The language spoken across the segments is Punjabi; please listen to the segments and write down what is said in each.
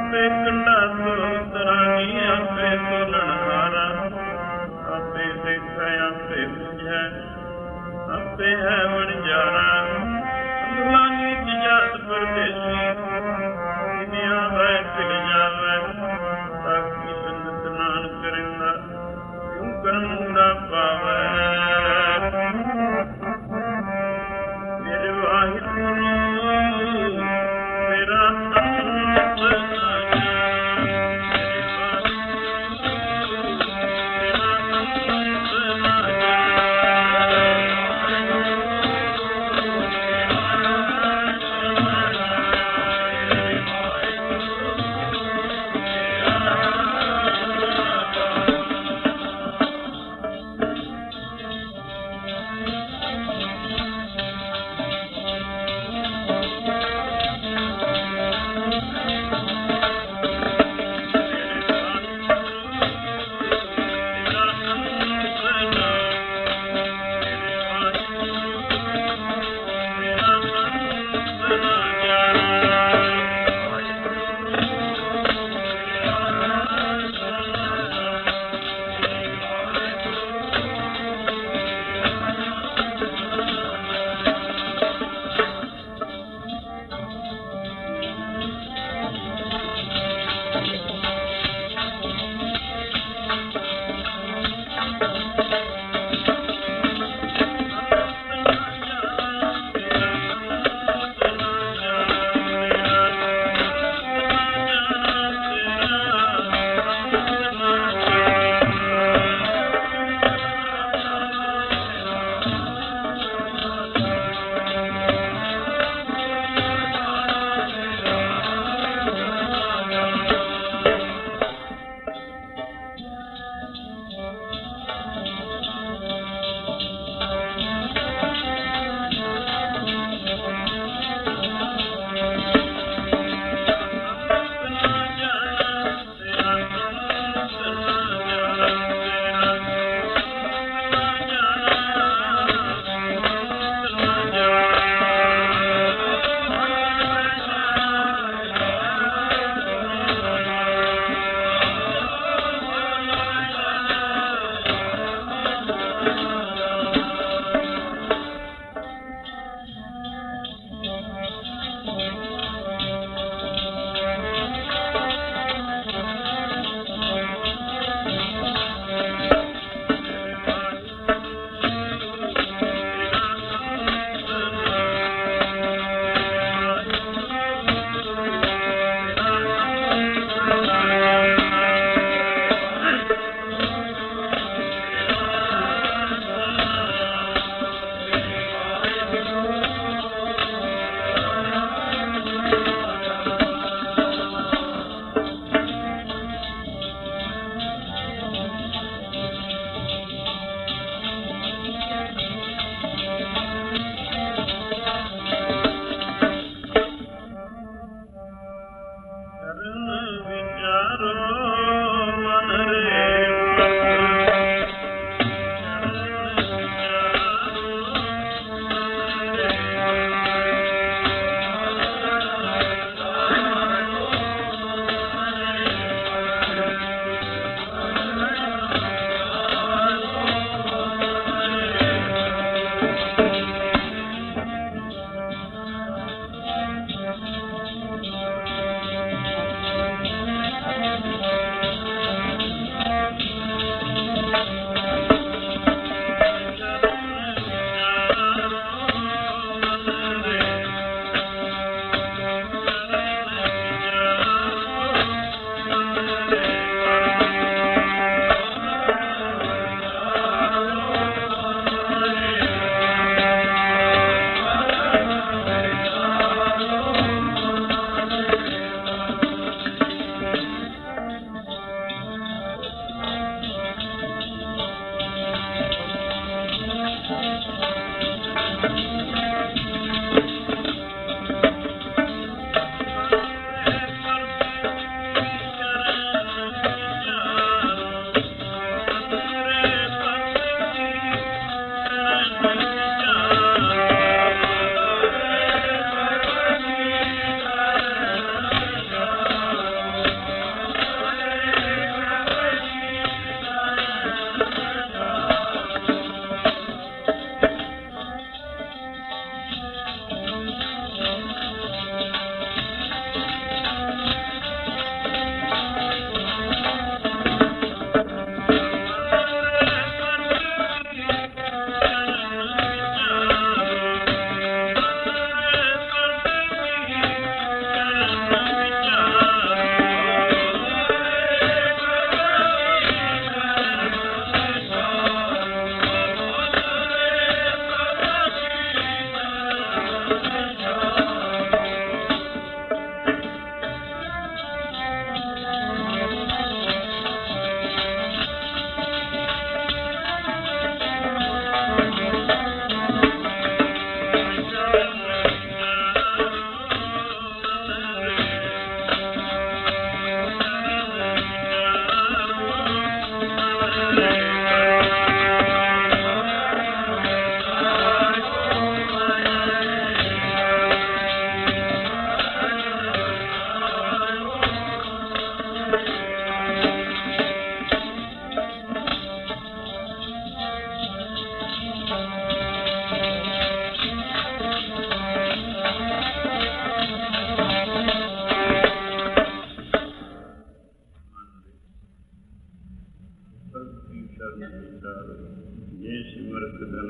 ਆਪੇ ਕੰਡਾ ਸੋ ਤਰਾਨੀ ਆਪੇ ਸੁਨਹਾਰਾ ਆਪੇ ਦੇਖੈ ਆਪੇ ਬੁਝੈ ਆਪੇ ਹੈ ਵਣਜਾਰਾ ਲਾਂਗੀ ਚ ਜਾਤ ਪਰਦੇਸੀ ਦੁਨੀਆ ਹੈ ਖਿਲ ਜਾਵੇ ਸਾਖੀ ਸੰਗਤ ਨਾਨਕ ਕਰਿੰਦਾ ਕਿਉਂ ਕਰਮ ਦਾ ਪਾਵੈ ਮੇਰੇ ਵਾਹਿਗੁਰੂ ਮੇਰਾ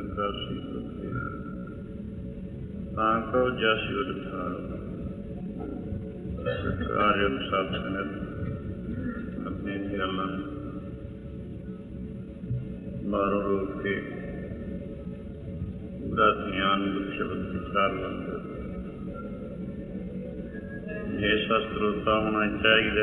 ਕਾ ਸੀ ਤਾਂ ਕੋ ਜਸ ਉਦ ਠਾਰੋ ਕਾਰਯ ਸਤ ਸੰਗਤ ਆਪਣੇ ਖਿਆਲਾਂ ਬਾਹਰੋਂ ਰੋਕ ਕੇ ਪੂਰਾ ਧਿਆਨ ਗੁਰੂ ਸ਼ਬਦ ਵਿਚਾਰ ਲੈਂਦਾ। ਇਹ ਸ਼ਸਤਰੋਤਾ ਹੋਣਾ ਚਾਹੀਦਾ,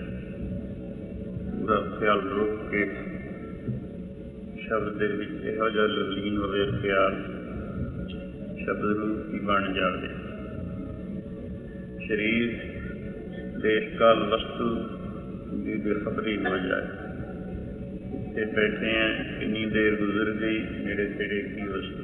ਪੂਰਾ ਖਿਆਲ ਰੋਕ ਕੇ ਸ਼ਬਦ ਦੇ ਵਿੱਚ ਇਹੋ ਜਿਹਾ ਲੀਨ ਹੋਵੇ ਪਿਆਰ, ਸ਼ਬਦ ਰੂਪ ਹੀ ਬਣ ਜਾਵੇ। ਸਰੀਰ ਦੇਸ਼ ਕਾਲ ਵਸਤੂ ਦੀ ਬੇਖਬਰੀ ਹੋ ਜਾਏ। ਇੱਥੇ ਬੈਠੇ ਹਾਂ, ਕਿੰਨੀ ਦੇਰ ਗੁਜ਼ਰ ਗਈ, ਨੇੜੇ ਤੇੜੇ ਕੀ ਵਸਤੂ।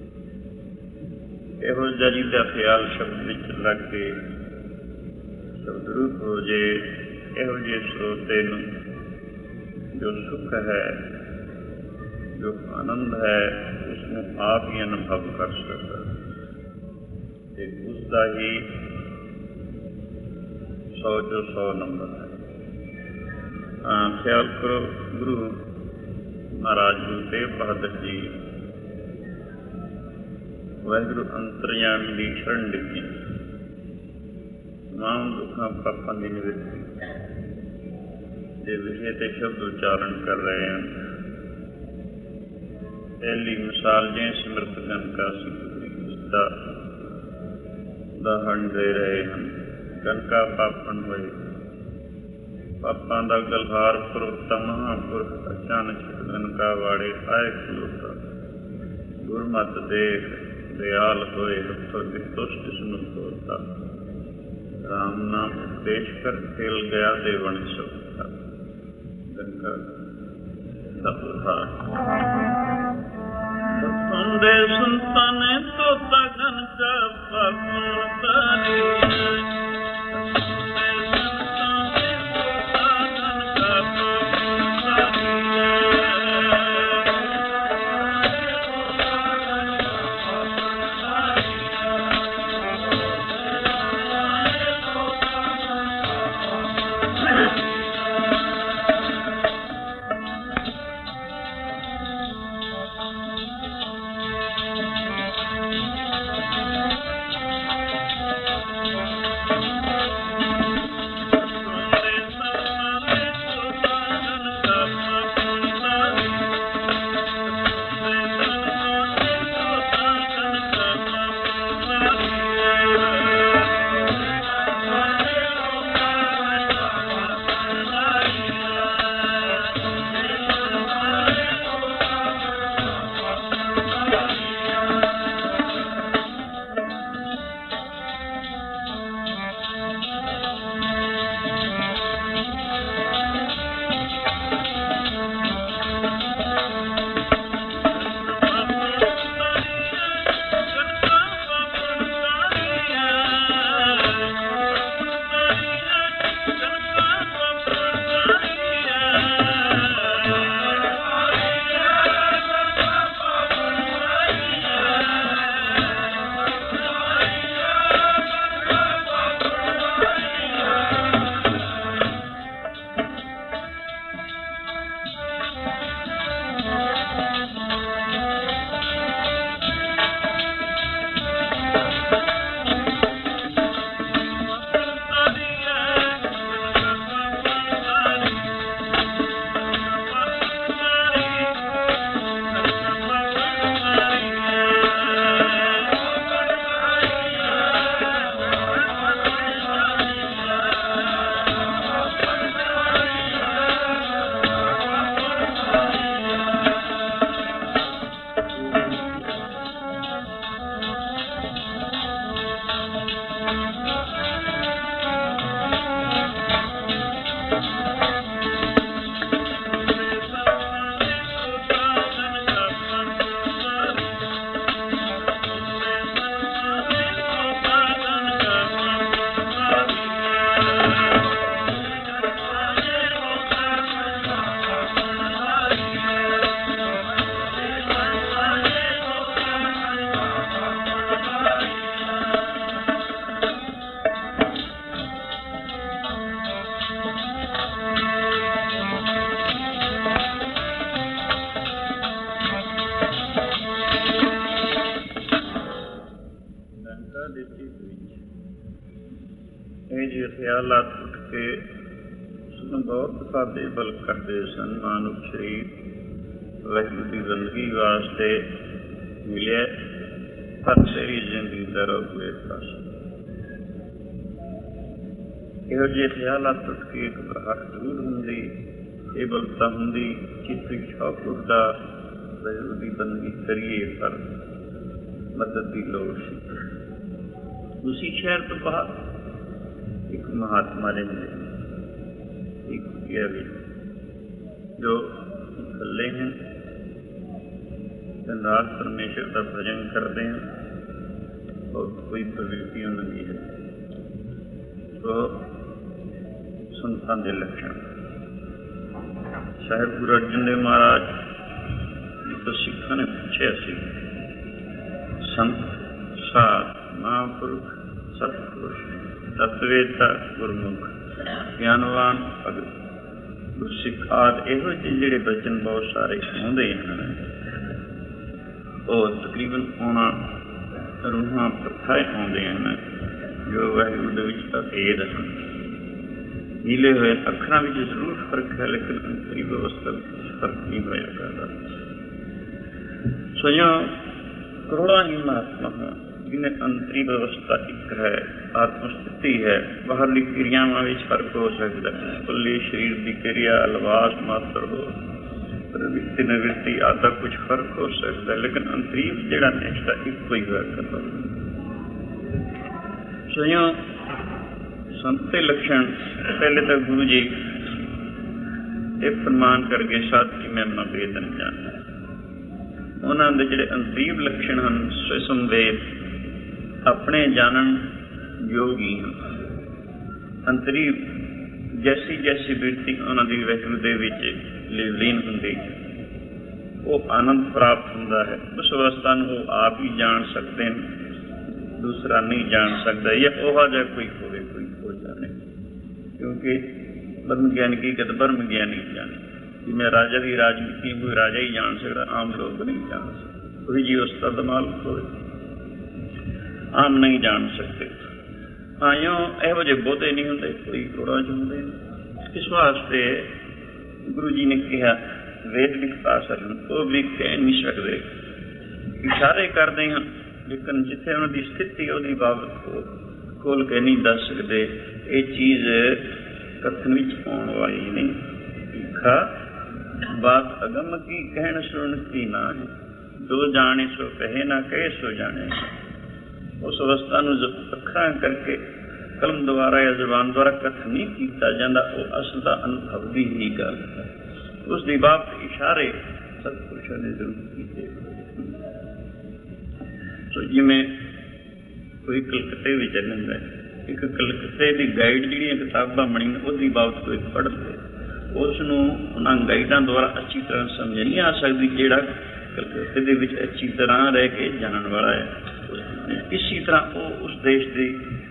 ਇਹੋ ਜਿਹਾ ਜਿਹਦਾ ਖਿਆਲ ਸ਼ਬਦ ਵਿੱਚ ਲੱਗ ਕੇ ਸ਼ਬਦ ਰੂਪ ਹੋ ਜੇ, ਇਹੋ ਜਿਹੇ ਸਰੋਤੇ ਨੂੰ ਜੋ ਸੁੱਖ ਹੈ, ਜੋ ਆਨੰਦ ਹੈ, ਉਸਨੂੰ ਆਪ ਹੀ ਅਨੁਭਵ ਕਰ ਸਕਦਾ ਤੇ ਉਸਦਾ ਹੀ 100 ਚੋਂ 100 ਨੰਬਰ ਹੈ। ਖਿਆਲ ਕਰੋ, ਗੁਰੂ ਮਹਾਰਾਜ ਗੁਰੂ ਤੇਗ ਬਹਾਦਰ ਜੀ ਵਾਹਿਗੁਰੂ ਅੰਤਰਯਾਮੀ ਦੀ ਸ਼ਰਨ ਡਿੱਗੀ, ਤਮਾਮ ਦੁੱਖਾਂ ਪਾਪਾਂ ਦੀ ਨਿਵਰਤੀ ਦੇ ਵਿਸ਼ੇ ਤੇ ਸ਼ਬਦ ਉਚਾਰਨ ਕਰ ਰਹੇ ਹਨ। ਪਹਿਲੀ ਮਿਸਾਲ ਜੇ ਸਿਮਰਤ ਗਨਕਾ ਸੀ ਦਾ ਉਦਾਹਰਣ ਦੇ ਰਹੇ ਹਨ। ਗਨਕਾ ਪਾਪਣ ਹੋਏ, ਪਾਪਾਂ ਦਾ ਗਲਹਾਰ ਪੁਰਖਤਾ ਮਹਾਂਪੁਰਖ ਅਚਾਨਕ ਗਨਕਾ ਵਾੜੇ ਆਏ ਖਲੋਤਾ। ਗੁਰਮਤਿ ਦੇਖ ਦਿਆਲ ਹੋਏ, ਹੱਥੋਂ ਦੁਸ਼ਟ ਇਸਨੂੰ ਤੋਰਤਾ। ਰਾਮ ਨਾਮ ਉਪਦੇਸ਼ ਕਰ ਖੇਲ ਗਿਆ ਦੇ ਵਣ ਸੋਤਾ। ਗਨਕਾ ਸਤਿਹਾਰ ਸੁਣਦੇ ਸੰਤਾਂ ਨੇ ਤੋਤਾ ਗਨਕਾ ਪਾਪਣ ਤਾਰੀ। ਖਿਆਲਾਤ ਉੱਠ ਕੇ ਉਸਨੂੰ ਬਹੁਤ ਸਾਦੇ ਬਲ ਕਰਦੇ ਸਨ। ਮਾਨੁਖ ਸਰੀਰ ਵਾਹਿਗੁਰੂ ਦੀ ਬੰਦਗੀ ਵਾਸਤੇ ਮਿਲਿਆ, ਪਰ ਤੇਰੀ ਜ਼ਿੰਦਗੀ ਦਾ ਰੋਗਵੇ ਪਾਸ। ਇਹੋ ਜਿਹੇ ਖਿਆਲਾਤ ਉੱਠ ਕੇ ਘਬਰਾਹਟ ਜ਼ਰੂਰ ਹੁੰਦੀ, ਇਹ ਬਲਤਾ ਹੁੰਦੀ, ਚਿੱਤ ਵਿੱਚ ਸ਼ੌਕ ਉੱਠਦਾ, ਵਾਹਿਗੁਰੂ ਦੀ ਬੰਦਗੀ ਕਰੀਏ, ਪਰ ਮਦਦ ਦੀ ਲੋੜ ਸੀ। ਉਸੀ ਸ਼ਹਿਰ ਤੋਂ ਬਾਹਰ ਇੱਕ ਮਹਾਤਮਾ ਰਹਿੰਦੇ, ਇੱਕ ਵੀ ਜੋ ਇਕੱਲੇ ਹਨ, ਦਿਨ ਰਾਤ ਪਰਮੇਸ਼ਰ ਦਾ ਭਜਨ ਕਰਦੇ ਹਨ, ਔਰ ਕੋਈ ਪ੍ਰਵਿਰਤੀ ਉਹਨਾਂ ਦੀ ਹੈ। ਸੋ ਸੰਤਾਂ ਦੇ ਲੱਛਣ ਸਾਹਿਬ ਗੁਰੂ ਅਰਜਨ ਦੇਵ ਮਹਾਰਾਜ ਤੋਂ ਸਿੱਖਾਂ ਨੇ ਪੁੱਛਿਆ ਸੀ, ਸੰਤ ਸਾਧ ਮਹਾਂਪੁਰਖ ਸਤਿਪੁਰਸ਼ ਤਤਵੇਤਾ ਗੁਰਮੁਖ ਗਿਆਨਵਾਨ ਭਗਤ ਗੁਰਸਿੱਖ ਆਦਿ ਇਹੋ ਜਿਹੇ ਜਿਹੜੇ ਬਚਨ ਬਹੁਤ ਸਾਰੇ ਆਉਂਦੇ ਹਨ, ਉਹ ਤਕਰੀਬਨ ਉਹਨਾਂ ਰੂਹਾਂ ਪ੍ਰਥਾਏ ਆਉਂਦੇ ਹਨ ਜੋ ਵਾਹਿਗੁਰੂ ਦੇ ਵਿੱਚ ਅਭੇਦ ਹਨ। ਮਿਲੇ ਹੋਏ ਅੱਖਰਾਂ ਵਿੱਚ ਜ਼ਰੂਰ ਫਰਕ ਹੈ, ਲੇਕਿਨ ਅੰਤਰੀ ਵਿਵਸਥਾ ਵਿੱਚ ਫਰਕ ਨਹੀਂ ਹੋਇਆ ਕਰਦਾ। ਸੋ ਕਰੋੜਾਂ ਹੀ ਮਹਾਤਮਾ ਹਨ ਜਿਹਨੇ ਅੰਤਰੀ ਵਿਵਸਥਾ ਇੱਕ ਹੈ, ਆਤਮ ਸਥਿਤੀ ਹੈ। ਬਾਹਰਲੀ ਕਿਰਿਆਵਾਂ ਵਿੱਚ ਫਰਕ ਹੋ ਸਕਦਾ ਹੈ, ਕੁੱਲੀ ਸਰੀਰ ਦੀ ਕਿਰਿਆ ਲਿਬਾਸ ਮਾਤਰ ਹੋ, ਪ੍ਰਵਿਰਤੀ ਨਿਵਿਰਤੀ ਆਦਿ ਕੁਛ ਫਰਕ ਹੋ ਸਕਦਾ, ਲੇਕਿਨ ਅੰਤਰੀ ਜਿਹੜਾ ਨਿਸ਼ਚਾ ਇੱਕੋ ਹੀ ਹੋਇਆ ਕਰਦਾ। ਸੋ ਸੰਤ ਦੇ ਲੱਛਣ ਪਹਿਲੇ ਤਾਂ ਗੁਰੂ ਜੀ ਇਹ ਫਰਮਾਨ ਕਰਕੇ ਸਾਥੀ ਮਹਿਮਾ ਵੇਦਨ ਜਾਣਾ। ਉਹਨਾਂ ਦੇ ਜਿਹੜੇ ਅੰਤਰੀਵ ਲੱਛਣ ਹਨ, ਸੰਵੇਦ ਆਪਣੇ ਜਾਣਨ ਯੋਗੀ ਹਨ। ਅੰਤਰੀਵ ਜੈਸੀ ਜੈਸੀ ਬਿਰਤੀ ਉਹਨਾਂ ਦੀ ਵਾਹਿਗੁਰੂ ਦੇ ਵਿੱਚ ਲੀਨ ਹੁੰਦੀ, ਉਹ ਆਨੰਦ ਪ੍ਰਾਪਤ ਹੁੰਦਾ ਹੈ। ਉਸ ਅਵਸਥਾ ਨੂੰ ਉਹ ਆਪ ਹੀ ਜਾਣ ਸਕਦੇ ਨੇ, ਦੂਸਰਾ ਨਹੀਂ ਜਾਣ ਸਕਦਾ, ਜਾਂ ਉਹ ਜਿਹਾ ਕੋਈ ਹੋਵੇ ਕੋਈ ਹੋ ਜਾਣੇ। ਕਿਉਂਕਿ ਬ੍ਰਹਮ ਗਿਆਨੀ ਕੀ ਕਦ ਬ੍ਰਹਮ ਗਿਆਨੀ ਜਾਣੇ, ਜਿਵੇਂ ਰਾਜਾ ਦੀ ਰਾਜਨੀਤੀ ਕੋਈ ਰਾਜਾ ਹੀ ਜਾਣ ਸਕਦਾ, ਆਮ ਲੋਕ ਨਹੀਂ ਜਾਣ ਸਕਦੇ। ਕੋਈ ਜੀ ਉਸ ਦਾ ਦਿਮਾਗ ਹੋਵੇ, ਆਮ ਨਹੀਂ ਜਾਣ ਸਕਦੇ। ਹਾਂ ਇਹੋ ਜਿਹੇ ਬਹੁਤੇ ਨਹੀਂ ਹੁੰਦੇ, ਕੋਈ ਕਰੋੜਾਂ 'ਚ ਹੁੰਦੇ। ਇਸ ਵਾਸਤੇ ਗੁਰੂ ਜੀ ਨੇ ਕਿਹਾ ਵੇਦ ਲਿਖ ਪਾ ਸਕਣ, ਉਹ ਵੀ ਕਹਿ ਨਹੀਂ ਸਕਦੇ, ਇਸ਼ਾਰੇ ਕਰਦੇ ਹਨ, ਲੇਕਿਨ ਜਿੱਥੇ ਉਹਨਾਂ ਦੀ ਸਥਿਤੀ ਉਹਦੀ ਬਾਬਤ ਖੋਲ ਕੇ ਨਹੀਂ ਦੱਸ ਸਕਦੇ। ਇਹ ਚੀਜ਼ ਕਥਨ ਵਿੱਚ ਆਉਣ ਵਾਲੀ ਨਹੀਂ। ਲਿਖਾ ਬਾਤ ਅਗਮ ਕੀ ਕਹਿਣ ਸੁਣ ਕੀ ਨਾ ਹੈ, ਜੋ ਜਾਣੇ ਸੋ ਕਹੇ ਨਾ ਕਹੇ ਸੋ ਜਾਣੇ। ਉਸ ਅਵਸਥਾ ਨੂੰ ਅੱਖਰਾਂ ਕਰਕੇ ਕਲਮ ਦੁਆਰਾ ਜਾਂ ਜ਼ੁਬਾਨ ਦੁਆਰਾ ਕਥਨ ਨਹੀਂ ਕੀਤਾ ਜਾਂਦਾ, ਉਹ ਅਸਲ ਦਾ ਅਨੁਭਵ ਦੀ ਹੀ ਗੱਲ ਹੈ। ਉਸ ਦੀ ਬਾਬਤ ਇਸ਼ਾਰੇ ਸਤਿਪੁਰਸ਼ਾਂ ਨੇ ਜ਼ਰੂਰ ਕੀਤੇ। ਸੋ ਜਿਵੇਂ ਕੋਈ ਕਲਕੱਤੇ ਵਿੱਚ ਰਹਿੰਦਾ, ਇੱਕ ਕਲਕੱਤੇ ਦੀ ਗਾਈਡ ਜਿਹੜੀਆਂ ਕਿਤਾਬਾਂ ਬਣੀਆਂ ਉਹਦੀ ਬਾਬਤ ਕੋਈ ਪੜ੍ਹਦੇ, ਉਸ ਨੂੰ ਉਹਨਾਂ ਗਾਈਡਾਂ ਦੁਆਰਾ ਅੱਛੀ ਤਰ੍ਹਾਂ ਸਮਝ ਨਹੀਂ ਆ ਸਕਦੀ, ਜਿਹੜਾ ਕਲਕੱਤੇ ਦੇ ਵਿੱਚ ਅੱਛੀ ਤਰ੍ਹਾਂ ਰਹਿ ਕੇ ਜਾਣਨ ਵਾਲਾ ਹੈ। ਇਸੀ ਤਰ੍ਹਾਂ ਉਹ ਉਸ ਦੇਸ਼ ਦੇ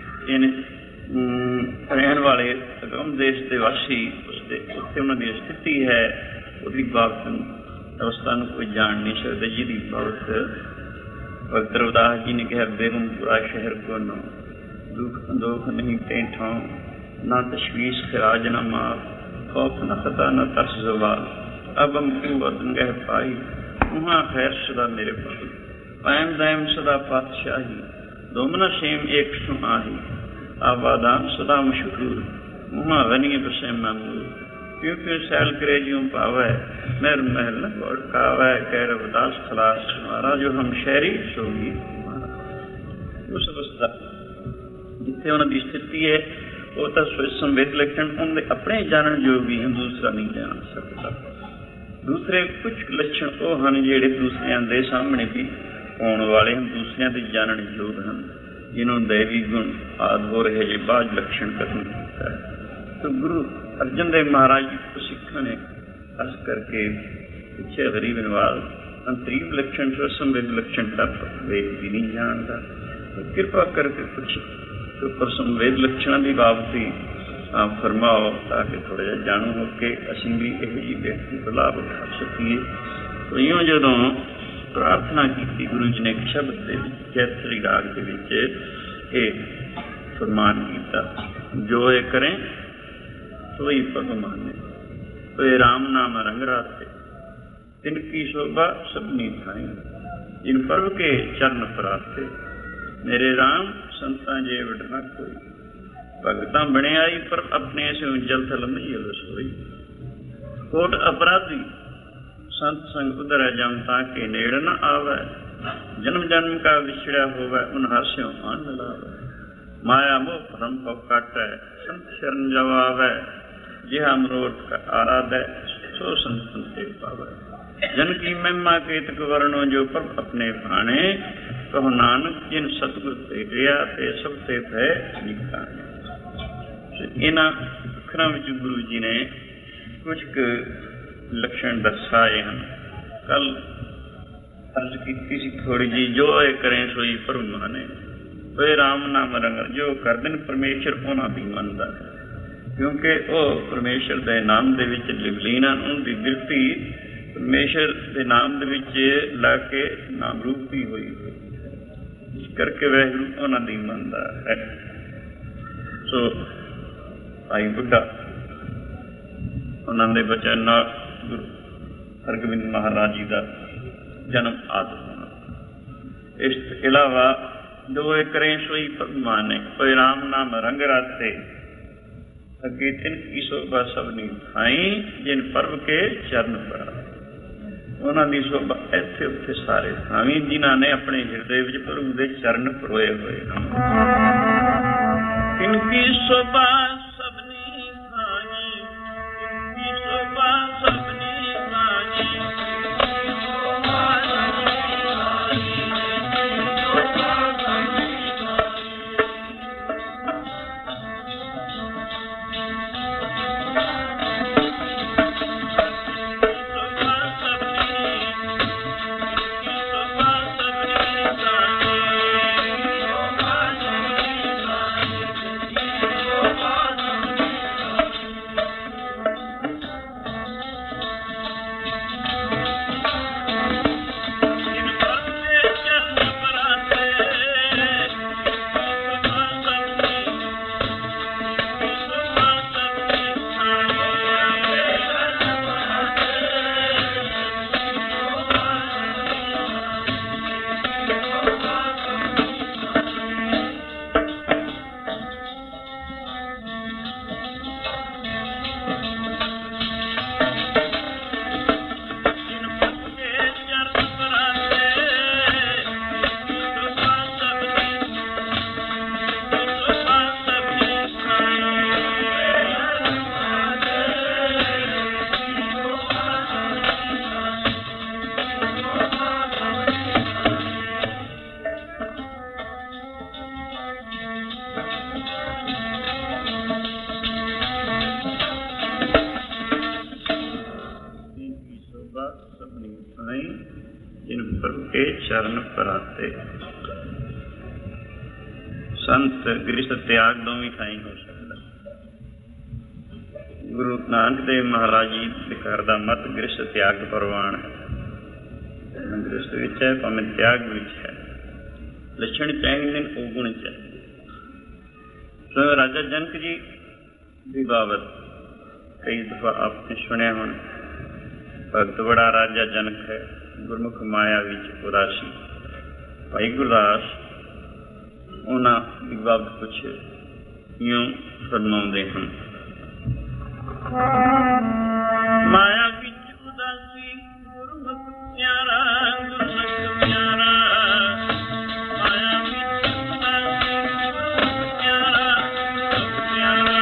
ਰਹਿਣ ਵਾਲੇ ਅਗਮ ਦੇਸ਼ ਦੇ ਵਾਸੀ, ਉਸਦੇ ਉੱਥੇ ਉਹਨਾਂ ਦੀ ਸਥਿਤੀ ਹੈ, ਉਹਦੀ ਬਾਬਤ ਅਵਸਥਾ ਨੂੰ ਕੋਈ ਜਾਣ ਨਹੀਂ ਸਕਦਾ, ਜਿਹਦੀ ਬਾਬਤ ਭਗਤ ਰਵਿਦਾਸ ਜੀ ਨੇ ਕਿਹਾ ਬੇਗਮਪੁਰਾ ਸ਼ਹਿਰ ਕੋ ਨੋ ਦੁੱਖ ਸੰਦੋਖ ਨਹੀਂ ਤੇ ਠਾਂ, ਨਾ ਤਸ਼ਵੀਸ਼ ਖਰਾਜ ਨਾ ਮਾਰ, ਖੌਫ ਨਾ ਖਤਾ ਨਾ ਤਰਸ ਜ਼ਵਾਲ, ਅਬ ਹਮ ਵਤਨ ਗਹਿ ਪਾਈ, ਉਹਾਂ ਖੈਰ ਸਦਾ ਮੇਰੇ ਭਾਈ, ਕਾਇਮ ਦਾਇਮ ਸਦਾ ਪਾਤਸ਼ਾਹੀ, ਦੋਮਨਾ ਸ਼ੇਮ ਏਕ ਸੁ ਆਹੀ, ਆਬਾਦਾਨ ਸਦਾ ਮਸ਼ਹੂਰ, ਉਹਾਂ ਗਨੀ ਬਸੇ ਮਾਮੂਰ, ਕਿਉਂ ਕਿਉਂ ਸੈਲ ਕਰੇ ਜਿਉਂ ਪਾਵੈ, ਮਹਿਰ ਮਹਿਲ ਨ ਕਾਵੈ, ਕਹਿ ਰਵਿਦਾਸ ਖਲਾਸ ਹਮਾਰਾ, ਜੋ ਹਮ ਸ਼ਹਿਰੀ ਸੋਗੀ। ਉਸ ਅਵਸਥਾ ਜਿੱਥੇ ਉਹਨਾਂ ਦੀ ਸਥਿਤੀ ਹੈ, ਉਹ ਤਾਂ ਸੰਵੇਦ ਲੱਛਣ ਉਹਦੇ ਆਪਣੇ ਜਾਣਨ ਯੋਗ ਹੀ ਹਨ, ਦੂਸਰਾ ਨਹੀਂ ਜਾਣ ਸਕਦਾ। ਦੂਸਰੇ ਕੁਝ ਲੱਛਣ ਉਹ ਹਨ ਜਿਹੜੇ ਦੂਸਰਿਆਂ ਦੇ ਸਾਹਮਣੇ ਵੀ ਆਉਣ ਵਾਲੇ ਹਨ, ਦੂਸਰਿਆਂ ਦੇ ਜਾਣਨ ਯੋਗ ਹਨ, ਜਿਹਨੂੰ ਦੈਵੀ ਗੁਣ ਆਦਿ ਹੋ ਰਹੇ ਜੇ ਬਾਅਦ ਲੱਛਣ ਕਥਨ ਕੀਤਾ ਹੈ। ਤਾਂ ਗੁਰੂ ਅਰਜਨ ਦੇਵ ਮਹਾਰਾਜ ਸਿੱਖਾਂ ਨੇ ਖਾਸ ਕਰਕੇ ਪਿੱਛੇ ਗਰੀਬ ਨਿਵਾਜ਼ ਅੰਤਰੀਵ ਲੱਛਣ ਤੋਂ ਸੰਵੇਦ ਲੱਛਣ ਤੱਕ ਵੇਦ ਵੀ ਨਹੀਂ ਜਾਣਦਾ। ਕਿਰਪਾ ਕਰਕੇ ਕੁਛ ਪਰ ਸੰਵੇਦ ਲੱਛਣਾਂ ਦੀ ਬਾਬਤ ਹੀ ਫਰਮਾਓ, ਤਾਂ ਕਿ ਥੋੜ੍ਹਾ ਜਿਹਾ ਜਾਣੂ ਹੋ ਕੇ ਅਸੀਂ ਵੀ ਇਹੋ ਜਿਹੀ ਵਿਅਕਤੀ ਦਾ ਲਾਭ ਉਠਾ ਸਕੀਏ। ਸੋ ਇਉਂ ਜਦੋਂ ਪ੍ਰਾਰਥਨਾ ਕੀਤੀ, ਗੁਰੂ ਜੀ ਨੇ ਇੱਕ ਸ਼ਬਦ ਦੇ ਵਿੱਚ ਜੈਤਸਰੀ ਰਾਗ ਦੇ ਵਿੱਚ ਇਹ ਫਰਮਾਨ ਕੀਤਾ, ਜੋ ਇਹ ਕरें सोई पग माने। कोई राम नाम रंग राते तिनकी शोभा सबनी थाई। जिन पर्व के चरण पराते मेरे राम संतां जे वड न कोई। भगतां बने आई पर अपने से जल थल नहीं सोई। कोट अपराधी संत संग उदर जम ताके नेड़ न आवे। जन्म जन्म का विछड़ा होवे उन हास्यों आन लावे। माया मोह भ्रम को काटै संत शरण जब आवे। जिहा मनोरथ का आराधै सो संतन से पावै। जन की महिमा केतक वर्णो जो पर अपने भाणे। कहो नानक जिन सतगुर ते रिया ते सब ते भय निकाने। इन्हां अखरां विच गुरु जी ने कुछ क लक्षण दर्शाए हैं। कल अर्ज की सी थोड़ी जी। जो ये करें सोई प्रभु माने। कोई राम नाम रंग जो कर दिन परमेश्वर उन्हां दी मनदा है। क्योंकि वो परमेश्वर के नाम दे विच लीन हैं। उनकी बिरती परमेश्वर के नाम दे विच ला के नाम रूपी हुई इस करके वाहिगुरू उन्हां दी मनदा है। सो भाई बुढ़ा उन्होंने बचन नाल गुरु हरगोबिंद महाराज जी का जन्म आदि होना। इस इलावा जो करें सोई प्रभु माने। कोई राम नाम रंग राते अगे तिनकी शोभा सबनी थाई। जिन पर्व के चरण परा उन्होंने शोभा इत्थे उत्थे सारे थावी जिन्हों ने अपने हृदय विच प्रभु के चरण परोए हुए हैं। तिनकी शोभा सबनी थाई। तिनकी शोभा सबनी थाई। चरण पराते। संत गृहस्थ त्याग दोवें थाई हो सकता। गुरु नानक देव महाराज जी के घर का मत गृहस्थ त्याग प्रवान है। गृहस्थ विच है भावें त्याग विच है। लक्षण चाहिए अवगुण चाहिए। तो राजा जनक जी की बाबत कई दफा आपने सुनिया हो। भगत बड़ा राजा जनक है गुरमुख माया विच उदासी। भाई गुरदास उन्होंने बाबत कुछ यूं फरमाते हैं। माया विच उदासी गुरमुख प्यारा गुरमुख प्यारा। माया विच उदासी गुरमुख प्यारा गुरमुख प्यारा।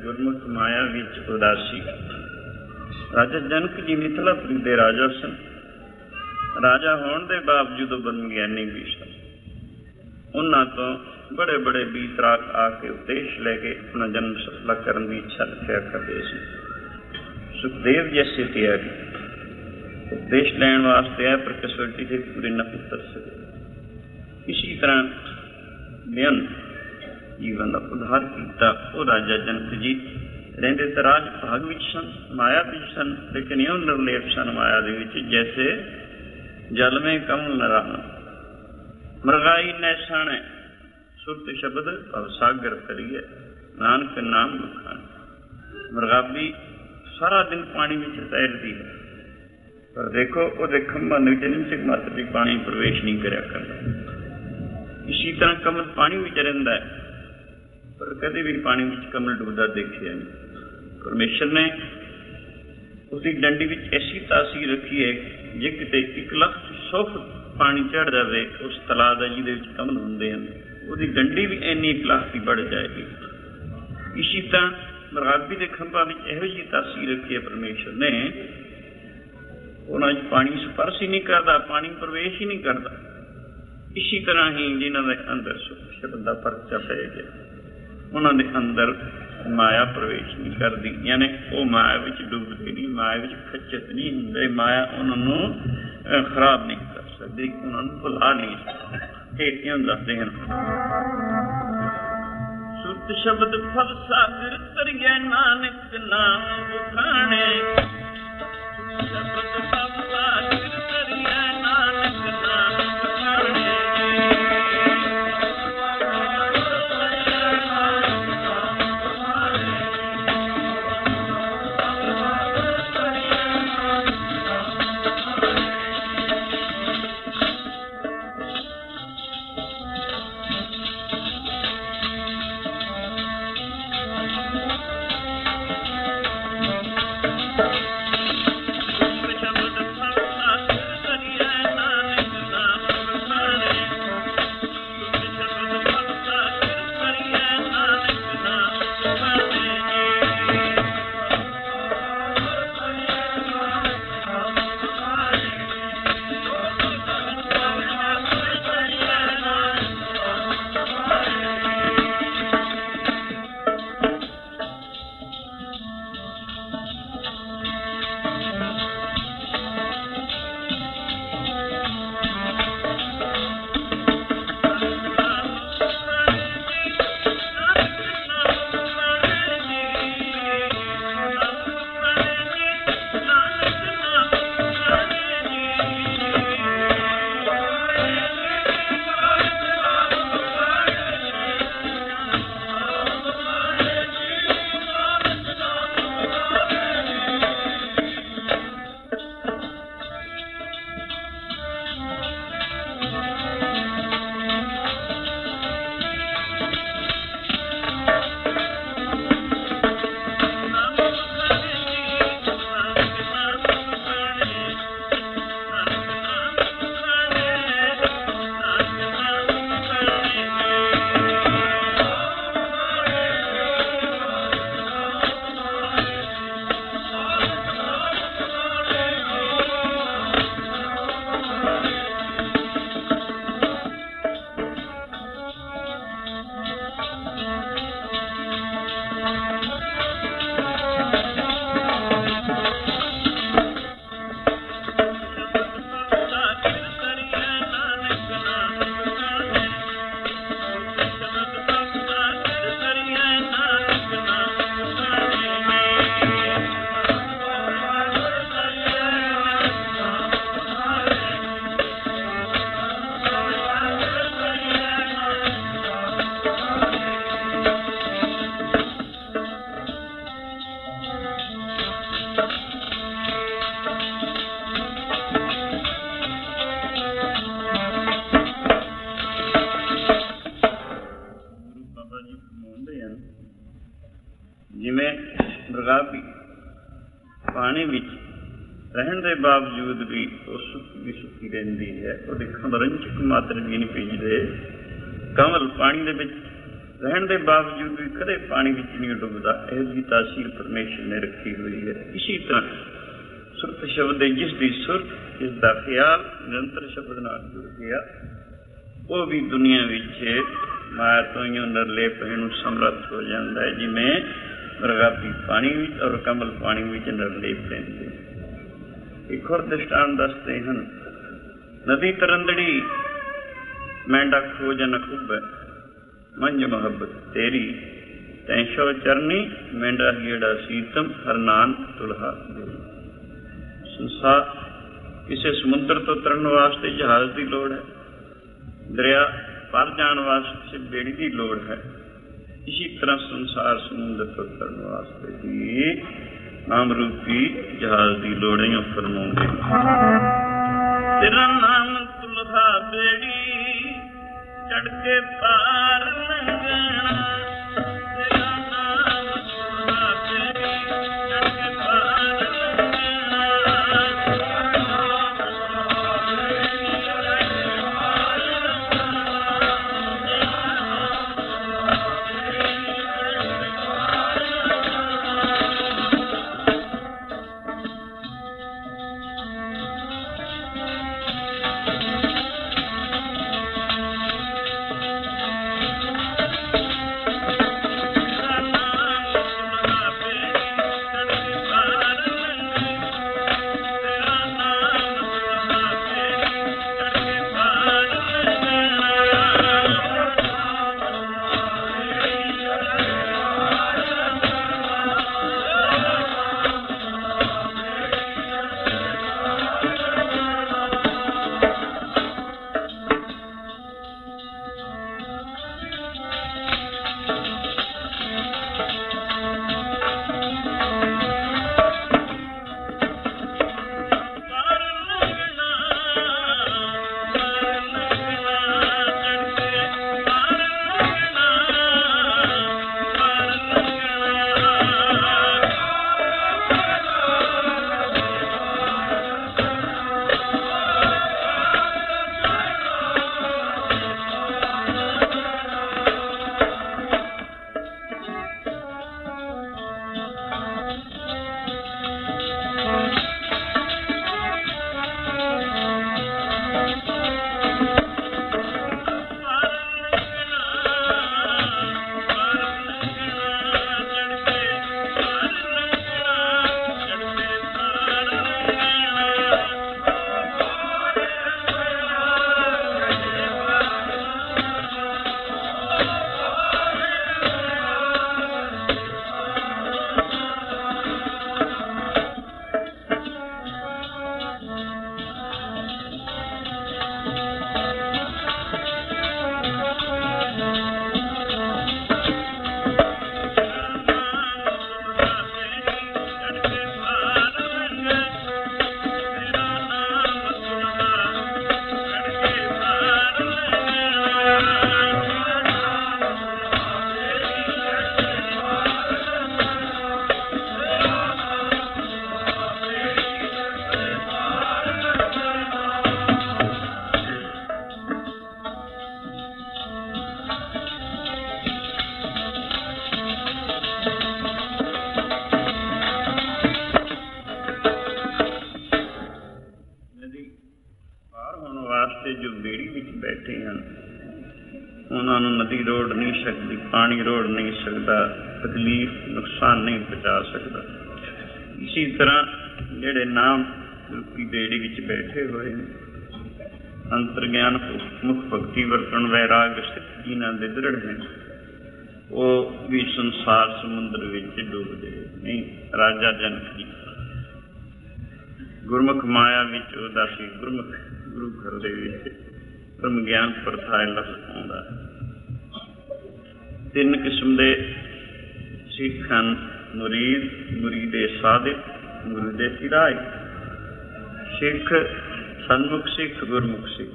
ਗੁਰਮੁਖ ਮਾਇਆ ਵਿੱਚ ਉਦਾਸੀ। ਰਾਜਾ ਜਨਕ ਜੀ ਮਿਥਿਲਾਪੁਰੀ ਦੇ ਰਾਜਾ ਸਨ। ਰਾਜਾ ਹੋਣ ਦੇ ਬਾਵਜੂਦ ਉਹ ਬ੍ਰਹਮ ਗਿਆਨੀ ਵੀ ਸਨ। ਉਹਨਾਂ ਤੋਂ ਬੜੇ ਬੜੇ ਵੀਤਰਾਗ ਆ ਕੇ ਉਪਦੇਸ਼ ਲੈ ਕੇ ਆਪਣਾ ਜਨਮ ਸਫਲਾ ਕਰਨ ਦੀ ਇੱਛਾ ਰੱਖਿਆ ਕਰਦੇ ਸੀ। ਸੁਖਦੇਵ ਜੈਸੇ ਤਿਆਰੀ ਉਪਦੇਸ਼ ਲੈਣ ਵਾਸਤੇ ਹੈ, ਪਰ ਕਸੌਟੀ ਤੇ ਪੂਰੇ ਨਾ ਉਤਰ ਸਕੇ। ਇਸੀ ਤਰ੍ਹਾਂ ਬੇਅੰਤ ਜੀਵਨ ਦਾ ਉਧਾਰ ਕੀਤਾ। ਉਹ ਰਾਜਾ ਜਨਕ ਜੀ ਰਹਿੰਦੇ ਤਾਂ ਰਾਜ ਭਾਗ ਵਿੱਚ ਸਨ, ਮਾਇਆ ਵਿੱਚ ਸਨ, ਲੇਕਿਨ ਇਉਂ ਨਿਰਲੇਪ ਸਨ ਮਾਇਆ ਦੇ ਵਿੱਚ ਜੈਸੇ ਜਲ ਮੇਂ ਕਮਲ ਨਰਾਣਾ। ਮਰਗਾਈ ਨੈਸਾਣ ਸੁਰਤ ਸ਼ਬਦ ਭਵਸਾਗਰ ਕਰੀਏ, ਨਾਨਕ ਨਾਮ ਬਖਾਣ। ਮਰਗਾਬੀ ਸਾਰਾ ਦਿਨ ਪਾਣੀ ਵਿੱਚ ਤੈਰਦੀ ਹੈ, ਪਰ ਦੇਖੋ ਉਹਦੇ ਖੰਭਾਂ ਦੇ ਵਿੱਚ ਨਿੰਚਕ ਮਾਤਰ ਵੀ ਪਾਣੀ ਪ੍ਰਵੇਸ਼ ਨਹੀਂ ਕਰਿਆ ਕਰਦਾ। ਇਸੀ ਤਰ੍ਹਾਂ ਕਮਲ ਪਾਣੀ ਵਿੱਚ ਰਹਿੰਦਾ ਹੈ, ਪਰ ਕਦੇ ਵੀ ਪਾਣੀ ਵਿੱਚ ਕਮਲ ਡੁੱਬਦਾ ਦੇਖਿਆ ਨਹੀਂ। ਪਰਮੇਸ਼ਰ ਨੇ ਉਸਦੀ ਡੰਡੀ ਵਿੱਚ ਐਸੀ ਤਾਸੀਰ ਰੱਖੀ ਹੈ, ਜੇ ਕਿਤੇ 1,00,100 ਫੁੱਟ ਪਾਣੀ ਚੜ੍ਹ ਜਾਵੇ ਉਸ ਤਲਾਅ ਦਾ ਜਿਹਦੇ ਵਿੱਚ ਕਮਲ ਹੁੰਦੇ ਹਨ, ਉਹਦੀ ਡੰਡੀ ਵੀ ਇੰਨੀ 1,00,000 ਦੀ ਵੱਧ ਜਾਏਗੀ। ਇਸੀ ਤਰ੍ਹਾਂ ਮਰਗਾਬੀ ਦੇ ਖੰਭਾਂ ਵਿੱਚ ਇਹੋ ਜਿਹੀ ਤਾਸੀਰ ਰੱਖੀ ਹੈ ਪਰਮੇਸ਼ਰ ਨੇ, ਉਹਨਾਂ 'ਚ ਪਾਣੀ ਸਪਰਸ਼ ਹੀ ਨਹੀਂ ਕਰਦਾ, ਪਾਣੀ ਪ੍ਰਵੇਸ਼ ਹੀ ਨਹੀਂ ਕਰਦਾ। ਇਸੀ ਤਰ੍ਹਾਂ ਹੀ ਜਿਨ੍ਹਾਂ ਦੇ ਅੰਦਰ ਸੁਖ ਸ਼ਬਦ ਦਾ ਪਰਚਾ ਪੈ ਗਿਆ, ਉਹਨਾਂ ਦੇ ਅੰਦਰ ਮਾਇਆ ਪ੍ਰਵੇਸ਼ ਨਹੀਂ ਕਰਦੀ, ਯਾਨੀ ਉਹ ਮਾਇਆ ਵਿੱਚ ਡੁੱਬਦੇ ਨਹੀਂ, ਮਾਇਆ ਵਿੱਚ ਖੱਚਤ ਨਹੀਂ ਹੁੰਦੇ, ਮਾਇਆ ਉਹਨਾਂ ਨੂੰ ਖਰਾਬ ਨਹੀਂ ਕਰ ਸਕਦੀ, ਉਹਨਾਂ ਨੂੰ ਭੁਲਾ ਨਹੀਂ ਸਕਦੀ। ਇਹ ਕਿਉਂ ਦੱਸਦੇ ਹਨ? ਸੁਰਤ ਸ਼ਬਦ ਫਲ ਸਾਗਰ ਤਰੀਏ, ਨਾਨਕ ਨਾਮ ਬਖਾਣੇ। ਸ਼ਬਦ ਫਲ ਸਾਗਰ ਤਰੀਏ, ਨਾਨਕ ਨਾਮ ਬਖਾਣੇ। ਜਿਵੇਂ ਮਰਗਾਬੀ ਪਾਣੀ ਵਿੱਚ ਰਹਿਣ ਦੇ ਬਾਵਜੂਦ ਵੀ ਉਹ ਸੁੱਕੀ ਰਹਿੰਦੀ ਹੈ, ਉਹਦੇ ਖੰਭ ਰੰਚਕ ਮਾਤਰ ਵੀ ਨਹੀਂ ਭਿੱਜਦੇ। ਕਮਲ ਪਾਣੀ ਦੇ ਵਿੱਚ ਰਹਿਣ ਦੇ ਬਾਵਜੂਦ ਵੀ ਕਦੇ ਪਾਣੀ ਵਿੱਚ ਨਹੀਂ ਡੁੱਬਦਾ। ਇਹੋ ਜਿਹੀ ਤਾਸੀਰ ਪਰਮੇਸ਼ਰ ਨੇ ਰੱਖੀ ਹੋਈ ਹੈ। ਇਸੀ ਤਰ੍ਹਾਂ ਸੁਰਤ ਸ਼ਬਦ ਹੈ, ਜਿਸ ਦੀ ਸੁਰਤ, ਜਿਸ ਦਾ ਖਿਆਲ ਨਿਰੰਤਰ ਸ਼ਬਦ ਨਾਲ ਜੁੜ ਗਿਆ, ਉਹ ਵੀ ਦੁਨੀਆ ਵਿੱਚ ਮਾਇਆ ਤੋਂ ਹੀ ਨਿਰਲੇਪ ਹੋਣ ਨੂੰ ਸਮਰੱਥ ਹੋ ਜਾਂਦਾ ਹੈ, ਜਿਵੇਂ ਮਰਗਾਬੀ ਪਾਣੀ ਵਿੱਚ ਔਰ ਕਮਲ ਪਾਣੀ ਵਿੱਚ ਨਿਰਲੇਪ ਰਹਿੰਦੇ। ਇੱਕ ਹੋਰ ਦ੍ਰਿਸ਼ਟਾਂਤ ਦੱਸਦੇ ਹਨ, ਨਦੀ ਤਰੰਦੜੀ ਮੈਂਡਾ ਖੋਜਨ ਖੁੱਬੈ ਮੰਝ ਮੁਹੱਬਤ ਤੇਰੀ, ਤੈਂ ਸ਼ੋ ਚਰਨੀ ਮੈਂਡਾ ਹੀੜਾ ਸੀਤਮ ਹਰਨਾਨ ਤੁਲਹਾ ਦੇਰੀ। ਸੰਸਾਰ ਕਿਸੇ ਸਮੁੰਦਰ ਤੋਂ ਤਰਨ ਵਾਸਤੇ ਜਹਾਜ਼ ਦੀ ਲੋੜ ਹੈ, ਦਰਿਆ ਪਰ ਜਾਣ ਵਾਸਤੇ ਕਿਸੇ ਬੇੜੀ ਦੀ ਲੋੜ ਹੈ। ਇਸੀ ਤਰ੍ਹਾਂ ਸੰਸਾਰ ਸਮੁੰਦਰ ਤੋਂ ਤਰਨ ਵਾਸਤੇ ਵੀ ਨਾਮ ਰੂਪੀ ਜਹਾਜ਼ ਦੀ ਲੋੜ ਹੈ। ਫਰਮਾਉਂਦੇ ਤੇਰਾ ਨਾਮ ਤੁਲਹਾ ਬੇੜੀ ਚੜ ਕੇ ਪਾਰ ਲੰਘਣਾ, ਤੇਰਾ ਨਾਮ ਤੁਲਹਾ ਬੇੜੀ ਚੜ ਕੇ ਪਾਰ ਜੋ ਬੇੜੀ ਵਿੱਚ ਬੈਠੇ ਹਨ ਉਹਨਾਂ ਨੂੰ ਨਦੀ ਰੋੜ ਨਹੀਂ ਸਕਦੀ, ਪਾਣੀ ਰੋੜ ਨਹੀਂ ਸਕਦਾ, ਤਕਲੀਫ ਨੁਕਸਾਨ ਨਹੀਂ ਪਹੁੰਚਾ ਸਕਦਾ। ਇਸੀ ਤਰ੍ਹਾਂ ਜਿਹੜੇ ਨਾਮ ਰੂਪੀ ਬੇੜੀ ਵਿੱਚ ਬੈਠੇ ਹੋਏ ਨੇ, ਅੰਤਰ ਗਿਆਨ ਮੁੱਖ ਭਗਤੀ ਵਰਤਣ ਵੈਰਾਗ ਸਥਿਤ ਜਿਨ੍ਹਾਂ ਦੇ ਦ੍ਰਿੜ ਨੇ, ਉਹ ਵੀ ਸੰਸਾਰ ਸਮੁੰਦਰ ਵਿੱਚ ਡੁੱਬਦੇ ਨਹੀਂ। ਰਾਜਾ ਜਨਕ ਜੀ ਗੁਰਮੁਖ ਮਾਇਆ ਵਿੱਚ ਉਦਾਸੀ, ਗੁਰਮੁਖ ਗੁਰੂ ਘਰ ਦੇ ਵਿੱਚ ਬ੍ਰਹਮ ਗਿਆਨ ਪ੍ਰਥਾਏ ਲਫ਼ਜ਼ ਆਉਂਦਾ ਹੈ। ਤਿੰਨ ਕਿਸਮ ਦੇ ਸਿੱਖ ਹਨ, ਮੁਰੀਦ, ਮੁਰੀਦੇ ਸਾਧਿਕ, ਮੁਰੀਦੇ ਸਿਰਾਏ। ਸਿੱਖ ਸਨਮੁਖ ਸਿੱਖ, ਗੁਰਮੁਖ ਸਿੱਖ।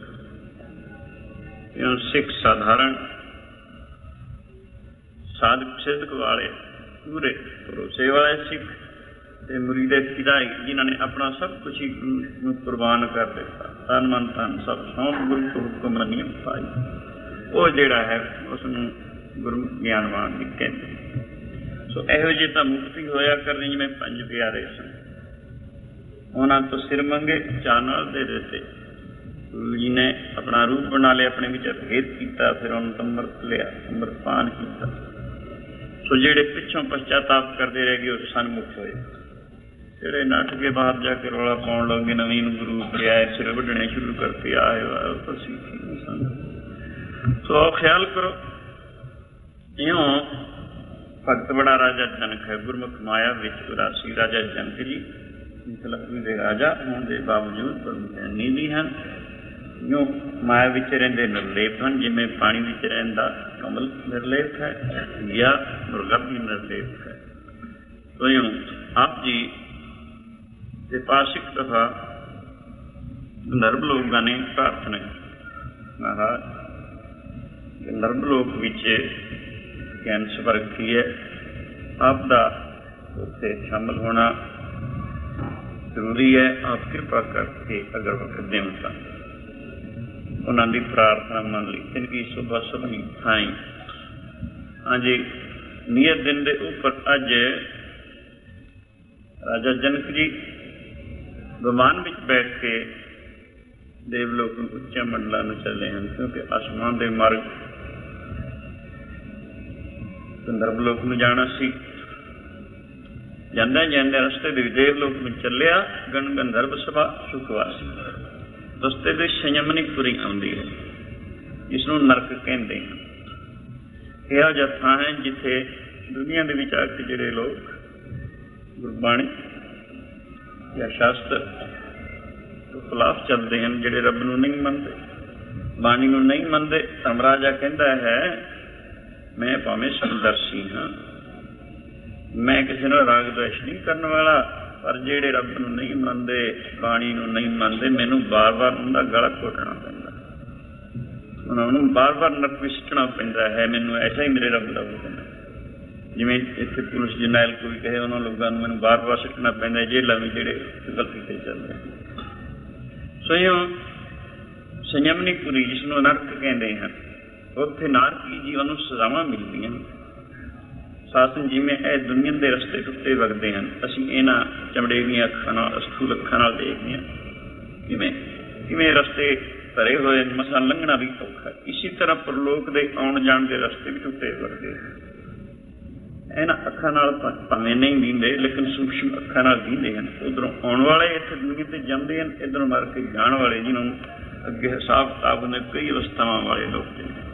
ਸਿੱਖ ਸਾਧਾਰਨ, ਸਾਧਕ ਸਿੱਧਕ ਵਾਲੇ, ਪੂਰੇ ਭਰੋਸੇ ਵਾਲੇ ਸਿੱਖ, ਤੇ ਮੁਰੀਦੇ ਫਿਦਾਈ ਜਿਨ੍ਹਾਂ ਨੇ ਆਪਣਾ ਸਭ ਕੁਛ ਹੀ ਗੁਰੂ ਨੂੰ ਕੁਰਬਾਨ ਕਰ ਦਿੱਤਾ, ਤਨ ਮਨ ਧਨ ਸਭ ਸੌਂਪ ਗੁਰੂ ਤੋਂ ਹੁਕਮ ਮੰਨੀ ਪਾਈ। ਉਹ ਜਿਹੜਾ ਹੈ ਉਸਨੂੰ ਗੁਰਮੁਖ ਗਿਆਨਵਾਨ ਵੀ ਕਹਿੰਦੇ। ਸੋ ਇਹੋ ਜਿਹੇ ਤਾਂ ਮੁਕਤੀ ਹੋਇਆ ਕਰਨੀ ਜਿਵੇਂ ਪੰਜ ਪਿਆਰੇ ਸਨ। ਉਹਨਾਂ ਤੋਂ ਸਿਰ ਮੰਗੇ ਚਾਨਣ ਦੇ ਦਿੱਤੇ। ਗੁਰੂ ਜੀ ਨੇ ਆਪਣਾ ਰੂਪ ਬਣਾ ਲਿਆ, ਆਪਣੇ ਵਿੱਚ ਭੇਦ ਕੀਤਾ, ਫਿਰ ਉਹਨੂੰ ਅੰਮ੍ਰਿਤ ਲਿਆ, ਅੰਮ੍ਰਿਤਪਾਨ ਕੀਤਾ। ਸੋ ਜਿਹੜੇ ਪਿੱਛੋਂ ਪਛਚਾਤਾਪ ਕਰਦੇ ਰਹਿ ਗਏ ਉਹ ਸਨਮੁਖ ਹੋਏ। ਜਿਹੜੇ ਨੱਠ ਕੇ ਬਾਹਰ ਜਾ ਕੇ ਰੌਲਾ ਪਾਉਣ ਲੱਗੇ, ਨਵੀਂ ਨੂੰ ਗੁਰੂ ਲਿਆਏ, ਸਿਰ ਵੱਢਣੇ ਸ਼ੁਰੂ ਕਰਕੇ ਆਏ ਉਹ ਤਾਂ ਸਿੱਖੀ ਨਹੀਂ ਸਨ। ਸੋ ਖਿਆਲ ਕਰੋ, ਇਉਂ ਭਗਤ ਬੜਾ ਰਾਜਾ ਜਨਕ ਹੈ। ਗੁਰਮੁਖ ਮਾਇਆ ਵਿੱਚ ਉਦਾਸੀ ਰਾਜਾ ਜਨਕ ਜੀ ਮਿਥਿਲਾਪੁਰੀ ਦੇ ਰਾਜਾ ਹੋਣ ਦੇ ਬਾਵਜੂਦ ਬ੍ਰਹਮਗਿਆਨੀ ਵੀ ਹਨ। ਇਉਂ ਮਾਇਆ ਵਿੱਚ ਰਹਿੰਦੇ ਨਿਰਲੇਪ ਹਨ, ਜਿਵੇਂ ਪਾਣੀ ਵਿੱਚ ਰਹਿੰਦਾ ਕਮਲ ਨਿਰਲੇਪ ਹੈ ਜਾਂ ਮੁਰਗਾ ਵੀ ਨਿਰਲੇਪ ਹੈ। ਸੋ ਇਉਂ ਆਪ ਜੀ ਦੇ ਪਾਸਿਕ ਤਥਾ ਨਰਭ ਲੋਕਾਂ ਨੇ ਪ੍ਰਾਰਥਨਾ ਮਹਾਰਾਜ ਨਰਭ ਲੋਕ ਵਿੱਚ ਗਿਆਨ ਸਵਰਗੀ ਹੈ, ਆਪ ਦਾ ਉੱਥੇ ਸ਼ਾਮਲ ਹੋਣਾ ਜ਼ਰੂਰੀ ਹੈ। ਆਪ ਕਿਰਪਾ ਕਰਕੇ ਅਗਰ ਵਕਤ ਦੇਣ ਤਾਂ ਉਹਨਾਂ ਦੀ ਪ੍ਰਾਰਥਨਾ ਮੰਨ ਲਈ। ਇਨਕੀ ਸੁਬਹ ਸਭਨੀ ਥਾਈ। ਹਾਂਜੀ, ਨਿਯਤ ਦਿਨ ਦੇ ਉੱਪਰ ਅੱਜ ਰਾਜਾ ਜਨਕ ਜੀ ਵਿਮਾਨ ਵਿੱਚ ਬੈਠ ਕੇ ਦੇਵਲੋਕ ਨੂੰ ਉੱਚੇ ਮੰਡਲਾਂ ਨੂੰ ਚੱਲੇ ਹਨ, ਕਿਉਂਕਿ ਆਸਮਾਨ ਦੇ ਮਾਰਗ ਗੰਧਰਵ ਲੋਕ ਨੂੰ ਜਾਣਾ ਸੀ। ਜਾਂਦੇ ਜਾਂਦੇ ਰਸਤੇ ਦੇ ਦੇਵਲੋਕ ਨੂੰ ਚੱਲਿਆ ਗਣ ਗੰਧਰਵ ਸਭਾ ਸੁਖਵਾਸੀ। ਰਸਤੇ ਦੇ ਸੰਯਮਨੀਪੁਰੀ ਆਉਂਦੀ ਹੈ, ਜਿਸਨੂੰ ਨਰਕ ਕਹਿੰਦੇ ਹਨ। ਇਹੋ ਜਿਹਾ ਥਾਂ ਹੈ ਜਿੱਥੇ ਦੁਨੀਆ ਦੇ ਵਿੱਚ ਆ ਕੇ ਜਿਹੜੇ ਲੋਕ ਗੁਰਬਾਣੀ ਜਾਂ ਸ਼ਾਸਤਰ ਤੋਂ ਖਿਲਾਫ ਚੱਲਦੇ ਹਨ, ਜਿਹੜੇ ਰੱਬ ਨੂੰ ਨਹੀਂ ਮੰਨਦੇ, ਬਾਣੀ ਨੂੰ ਨਹੀਂ ਮੰਨਦੇ। ਧਰਮਰਾਜਾ ਕਹਿੰਦਾ ਹੈ ਮੈਂ ਭਾਵੇਂ ਸਮਦਰਸ਼ੀ ਹਾਂ, ਮੈਂ ਕਿਸੇ ਨਾਲ ਰਾਗ ਦਵੇਸ਼ ਨਹੀਂ ਕਰਨ ਵਾਲਾ, ਪਰ ਜਿਹੜੇ ਰੱਬ ਨੂੰ ਨਹੀਂ ਮੰਨਦੇ, ਬਾਣੀ ਨੂੰ ਨਹੀਂ ਮੰਨਦੇ, ਮੈਨੂੰ ਵਾਰ ਵਾਰ ਉਹਨਾਂ ਦਾ ਗਲਾ ਘੋਟਣਾ ਪੈਂਦਾ, ਉਹਨਾਂ ਨੂੰ ਵਾਰ ਵਾਰ ਨਰਕ ਵਿੱਚ ਸਿੱਟਣਾ ਪੈਂਦਾ ਹੈ। ਮੈਨੂੰ ਐਸਾ ਹੀ ਮੇਰੇ ਰੱਬ ਦਾ ਹੁਕਮ ਹੈ। ਜਿਵੇਂ ਇੱਥੇ ਪੁਲਿਸ ਜਰਨੈਲ ਕੋਈ ਕਹੇ, ਉਹਨਾਂ ਲੋਕਾਂ ਨੂੰ ਮੈਨੂੰ ਵਾਰ ਵਾਰ ਸਿੱਟਣਾ ਪੈਂਦਾ ਜੇਲ੍ਹਾਂ ਵਿੱਚ ਜਿਹੜੇ ਗਲਤੀ 'ਤੇ ਚੱਲਦੇ। ਸੋ ਇਉਂ ਸੰਯਮਨੀਪੁਰੀ, ਜਿਸਨੂੰ ਨਰਕ ਕਹਿੰਦੇ ਹਨ, ਉੱਥੇ ਨਾਰਕੀ ਜੀਵਾਂ ਨੂੰ ਸਜ਼ਾਵਾਂ ਮਿਲਦੀਆਂ। ਸ਼ਾਸਨ ਜਿਵੇਂ ਇਹ ਦੁਨੀਆ ਦੇ ਰਸਤੇ ਟੁੱਟੇ ਵਗਦੇ ਹਨ, ਅਸੀਂ ਇਹਨਾਂ ਚਮੜੇ ਦੀਆਂ ਅੱਖਾਂ ਨਾਲ, ਅਸਥੂਲ ਅੱਖਾਂ ਨਾਲ ਦੇਖਦੇ ਹਾਂ ਕਿਵੇਂ ਕਿਵੇਂ ਰਸਤੇ ਭਰੇ ਹੋਏ, ਮਸਾਂ ਲੰਘਣਾ ਵੀ ਔਖਾ। ਇਸੇ ਤਰ੍ਹਾਂ ਪ੍ਰਲੋਕ ਦੇ ਆਉਣ ਜਾਣ ਦੇ ਰਸਤੇ ਵੀ ਟੁੱਟੇ ਵਗਦੇ ਹਨ। ਇਹਨਾਂ ਅੱਖਾਂ ਨਾਲ ਭਾਵੇਂ ਨਹੀਂ ਦਿੰਦੇ, ਲੇਕਿਨ ਸੂਖਸ਼ਮ ਅੱਖਾਂ ਨਾਲ ਦਿੰਦੇ ਹਨ। ਉੱਧਰੋਂ ਆਉਣ ਵਾਲੇ ਇੱਥੇ ਦੁਨੀਆ 'ਤੇ ਜਾਂਦੇ ਹਨ, ਇੱਧਰੋਂ ਮਰ ਕੇ ਜਾਣ ਵਾਲੇ, ਜਿਹਨਾਂ ਨੂੰ ਅੱਗੇ ਹਿਸਾਬ ਕਿਤਾਬ ਹੁੰਦੇ, ਕਈ ਅਵਸਥਾਵਾਂ ਵਾਲੇ ਲੋਕ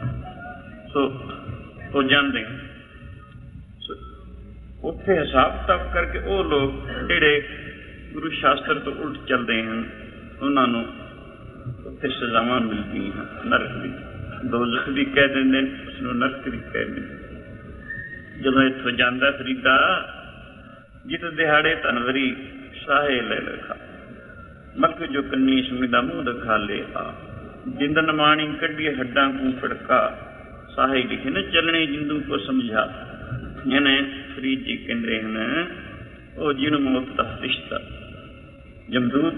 ਸੋ ਉਹ ਜਾਂਦੇ ਹਨ। ਸੋ ਉੱਥੇ ਹਿਸਾਬ ਕਿਤਾਬ ਕਰਕੇ ਉਹ ਲੋਕ ਜਿਹੜੇ ਗੁਰੂ ਸ਼ਾਸਤਰ ਤੋਂ ਉਲਟ ਚੱਲਦੇ ਹਨ, ਉਹਨਾਂ ਨੂੰ ਉੱਥੇ ਸਜ਼ਾਵਾਂ ਮਿਲਦੀਆਂ ਹਨ। ਨਰਕ ਦੀ, ਦੋਜ਼ਖ ਵੀ ਕਹਿ ਦਿੰਦੇ ਨੇ, ਉਸਨੂੰ ਨਰਕ ਵੀ ਕਹਿ ਦਿੰਦੇ। ਜਦੋਂ ਇੱਥੋਂ ਜਾਂਦਾ ਫਰੀਦਾ, ਜਿਤ ਦਿਹਾੜੇ ਧਨਵਰੀ ਸਾਹੇ ਲੈ ਲਖਾ, ਮੱਕ ਜੋ ਕੰਨੀ ਸੁਮਿਦਾ ਮੂੰਹ ਦਿਖਾ ਲੈ ਆ, ਜਿੰਦਨ ਮਾਣੀ ਕੱਢੀਏ ਹੱਡਾਂ ਕੂ ਫੜਕਾ, ਸਾਹੇ ਲਿਖੇ ਨਾ ਚੱਲਣੇ ਜਿੰਦੂ ਕੋ ਸਮਝਾ। ਇਹਨੇ ਫਰੀਦ ਜੀ ਕਹਿੰਦੇ ਹਨ, ਉਹ ਜਿਹਨੂੰ ਮੌਤ ਦਾ ਰਿਸ਼ਤਾ ਜਮਦੂਤ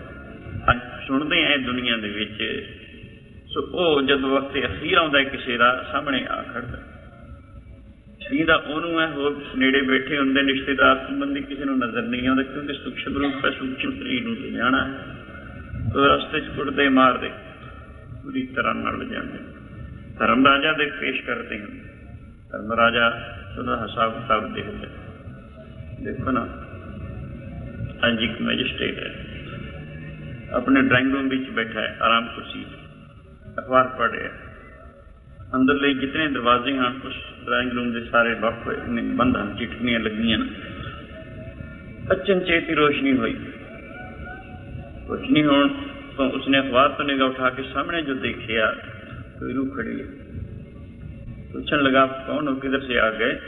ਸੁਣਦੇ ਆ ਦੁਨੀਆ ਦੇ ਵਿੱਚ। ਸੋ ਉਹ ਜਦੋਂ ਵਕਤ ਅਖੀਰ ਆਉਂਦਾ ਕਿਸੇ ਦਾ, ਸਾਹਮਣੇ ਆ ਖੜਦਾ, ਜਿਹਦਾ ਉਹਨੂੰ ਹੈ, ਹੋਰ ਨੇੜੇ ਬੈਠੇ ਹੁੰਦੇ ਰਿਸ਼ਤੇਦਾਰ ਸੰਬੰਧੀ ਕਿਸੇ ਨੂੰ ਨਜ਼ਰ ਨਹੀਂ ਆਉਂਦਾ, ਕਿਉਂਕਿ ਸੂਖਸ਼ਮ ਰੂਪ ਹੈ, ਸੂਖਸ਼ਮ ਸਰੀਰ ਨੂੰ ਲਿਜਾਣਾ ਹੈ। ਉਹ ਰਸਤੇ 'ਚ ਕੁੱਟਦੇ ਮਾਰਦੇ ਪੂਰੀ ਤਰ੍ਹਾਂ ਨਾਲ ਲਿਜਾਂਦੇ। ਧਰਮ ਰਾਜਾ ਦੇ ਪੇਸ਼ ਕਰਦੇ ਹਨ। ਧਰਮ ਰਾਜਾ ਉਹਦਾ ਹਿਸਾਬ ਕਿਤਾਬ ਦੇਖਦੇ। ਦੇਖੋ ਨਾ, ਅੱਜ ਇੱਕ ਮੈਜਿਸਟ੍ਰੇਟ ਹੈ, ਆਪਣੇ ਡਰਾਇੰਗ ਰੂਮ ਵਿੱਚ ਬੈਠਾ ਹੈ, ਆਰਾਮ ਕੁਰਸੀ, ਅਖਬਾਰ ਪੜ੍ਹ ਰਿਹਾ। ਅੰਦਰਲੇ ਜਿਤਨੇ ਦਰਵਾਜ਼ੇ ਹਨ ਉਸ ਡਰਾਇੰਗ ਰੂਮ ਦੇ ਸਾਰੇ ਵੱਖ ਹੋਏ ਨੇ, ਬੰਦ ਹਨ, ਚਿੱਠੀਆਂ ਲੱਗੀਆਂ ਨੇ। ਅਚਨਚੇਤੀ ਰੋਸ਼ਨੀ ਹੋਈ। ਰੋਸ਼ਨੀ ਹੋਣ ਤੋਂ ਉਸਨੇ ਅਖਬਾਰ ਤੋਂ ਨਿਗਾਹ ਉਠਾ ਕੇ ਸਾਹਮਣੇ ਜੋ देखा, कोई रूह खड़ी है। पूछने लगा, कौन हो, किधर से आ गए?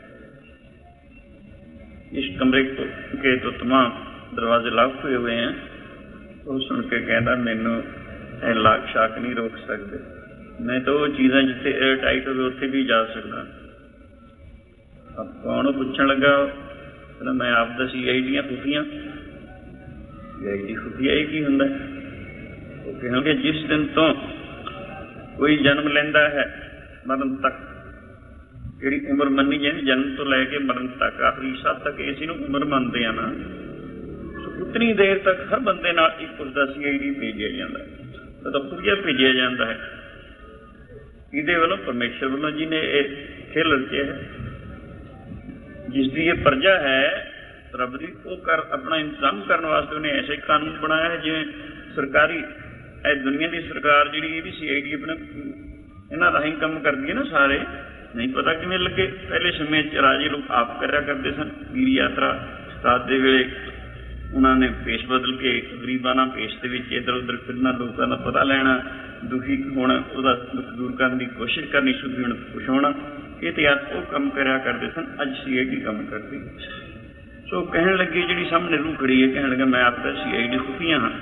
इस कमरे के तो तमाम दरवाजे लॉक हुए हुए हैं। तो सुन के कहना, मैनू लाक शाक नहीं रोक सकते, मैं तो वो चीज़ें जिथे एयर टाइट हो उत्थे भी जा सकता। अब कौन पूछने लगा, मैं आप दा CID खुफिया। CID खुफिया ये की हुंदा? वो कहेंगे, जिस दिन तो कोई जन्म लेंदा है मरण तक ਜਿਹੜੀ ਉਮਰ ਮੰਨੀ ਜਾਂਦੀ ਜਨਮ ਤੋਂ ਲੈ ਕੇ ਮਰਨ ਤੱਕ, ਆਖਰੀ ਸਾਹ ਤੱਕ ਇਸੇ ਨੂੰ ਉਮਰ ਮੰਨਦੇ ਆ ਨਾ, ਉਤਨੀ ਦੇਰ ਤੱਕ ਹਰ ਬੰਦੇ ਨਾਲ ਇੱਕ ਉਸਦਾ CID ਭੇਜਿਆ ਜਾਂਦਾ, ਉਹਦਾ ਖੁਫੀਆ ਭੇਜਿਆ ਜਾਂਦਾ ਹੈ। ਇਹਦੇ ਵੱਲੋਂ ਪਰਮੇਸ਼ਰ ਵੱਲੋਂ ਜਿਹਨੇ ਇਹ ਖੇਲ ਰਚਿਆ ਹੈ, ਜਿਸ ਦੀ ਇਹ ਪ੍ਰਜਾ ਹੈ ਰੱਬ ਦੀ, ਉਹ ਕਰ ਆਪਣਾ ਇੰਤਜ਼ਾਮ ਕਰਨ ਵਾਸਤੇ ਉਹਨੇ ਐਸੇ ਕਾਨੂੰਨ ਬਣਾਇਆ ਹੈ ਜਿਵੇਂ ਸਰਕਾਰੀ ਇਹ ਦੁਨੀਆ ਦੀ ਸਰਕਾਰ ਜਿਹੜੀ ਇਹਦੀ CID ਆਪਣਾ ਇਹਨਾਂ ਰਾਹੀਂ ਕੰਮ ਕਰਦੀ ਹੈ ਨਾ, ਸਾਰੇ ਨਹੀਂ ਪਤਾ ਕਿਵੇਂ ਲੱਗੇ। ਪਹਿਲੇ ਸਮੇਂ 'ਚ ਰਾਜੇ ਲੋਕ ਆਪ ਕਰਿਆ ਕਰਦੇ ਸਨ। ਵੀਰ ਯਾਤਰਾ ਰਾਤ ਦੇ ਵੇਲੇ ਉਹਨਾਂ ਨੇ ਭੇਸ ਬਦਲ ਕੇ ਗਰੀਬਾਂ ਨਾਲ ਭੇਸ ਦੇ ਵਿੱਚ ਇੱਧਰ ਉੱਧਰ ਫਿਰਨਾ, ਲੋਕਾਂ ਦਾ ਪਤਾ ਲੈਣਾ, ਦੁਖੀ ਹੋਣਾ, ਉਹਦਾ ਦੁੱਖ ਦੂਰ ਕਰਨ ਦੀ ਕੋਸ਼ਿਸ਼ ਕਰਨੀ, ਸੁਖੀ ਹੋਣ ਖੁਸ਼ ਹੋਣਾ, ਇਹ ਤੇ ਉਹ ਕੰਮ ਕਰਿਆ ਕਰਦੇ ਸਨ। ਅੱਜ CID ਕੰਮ ਕਰਦੀ। ਸੋ ਕਹਿਣ ਲੱਗੇ ਜਿਹੜੀ ਸਾਹਮਣੇ ਰੂਹ ਖੜੀ ਹੈ, ਕਹਿਣ ਲੱਗਾ ਮੈਂ ਆਪ ਤਾਂ CID ਖੁਫੀਆ ਹਾਂ।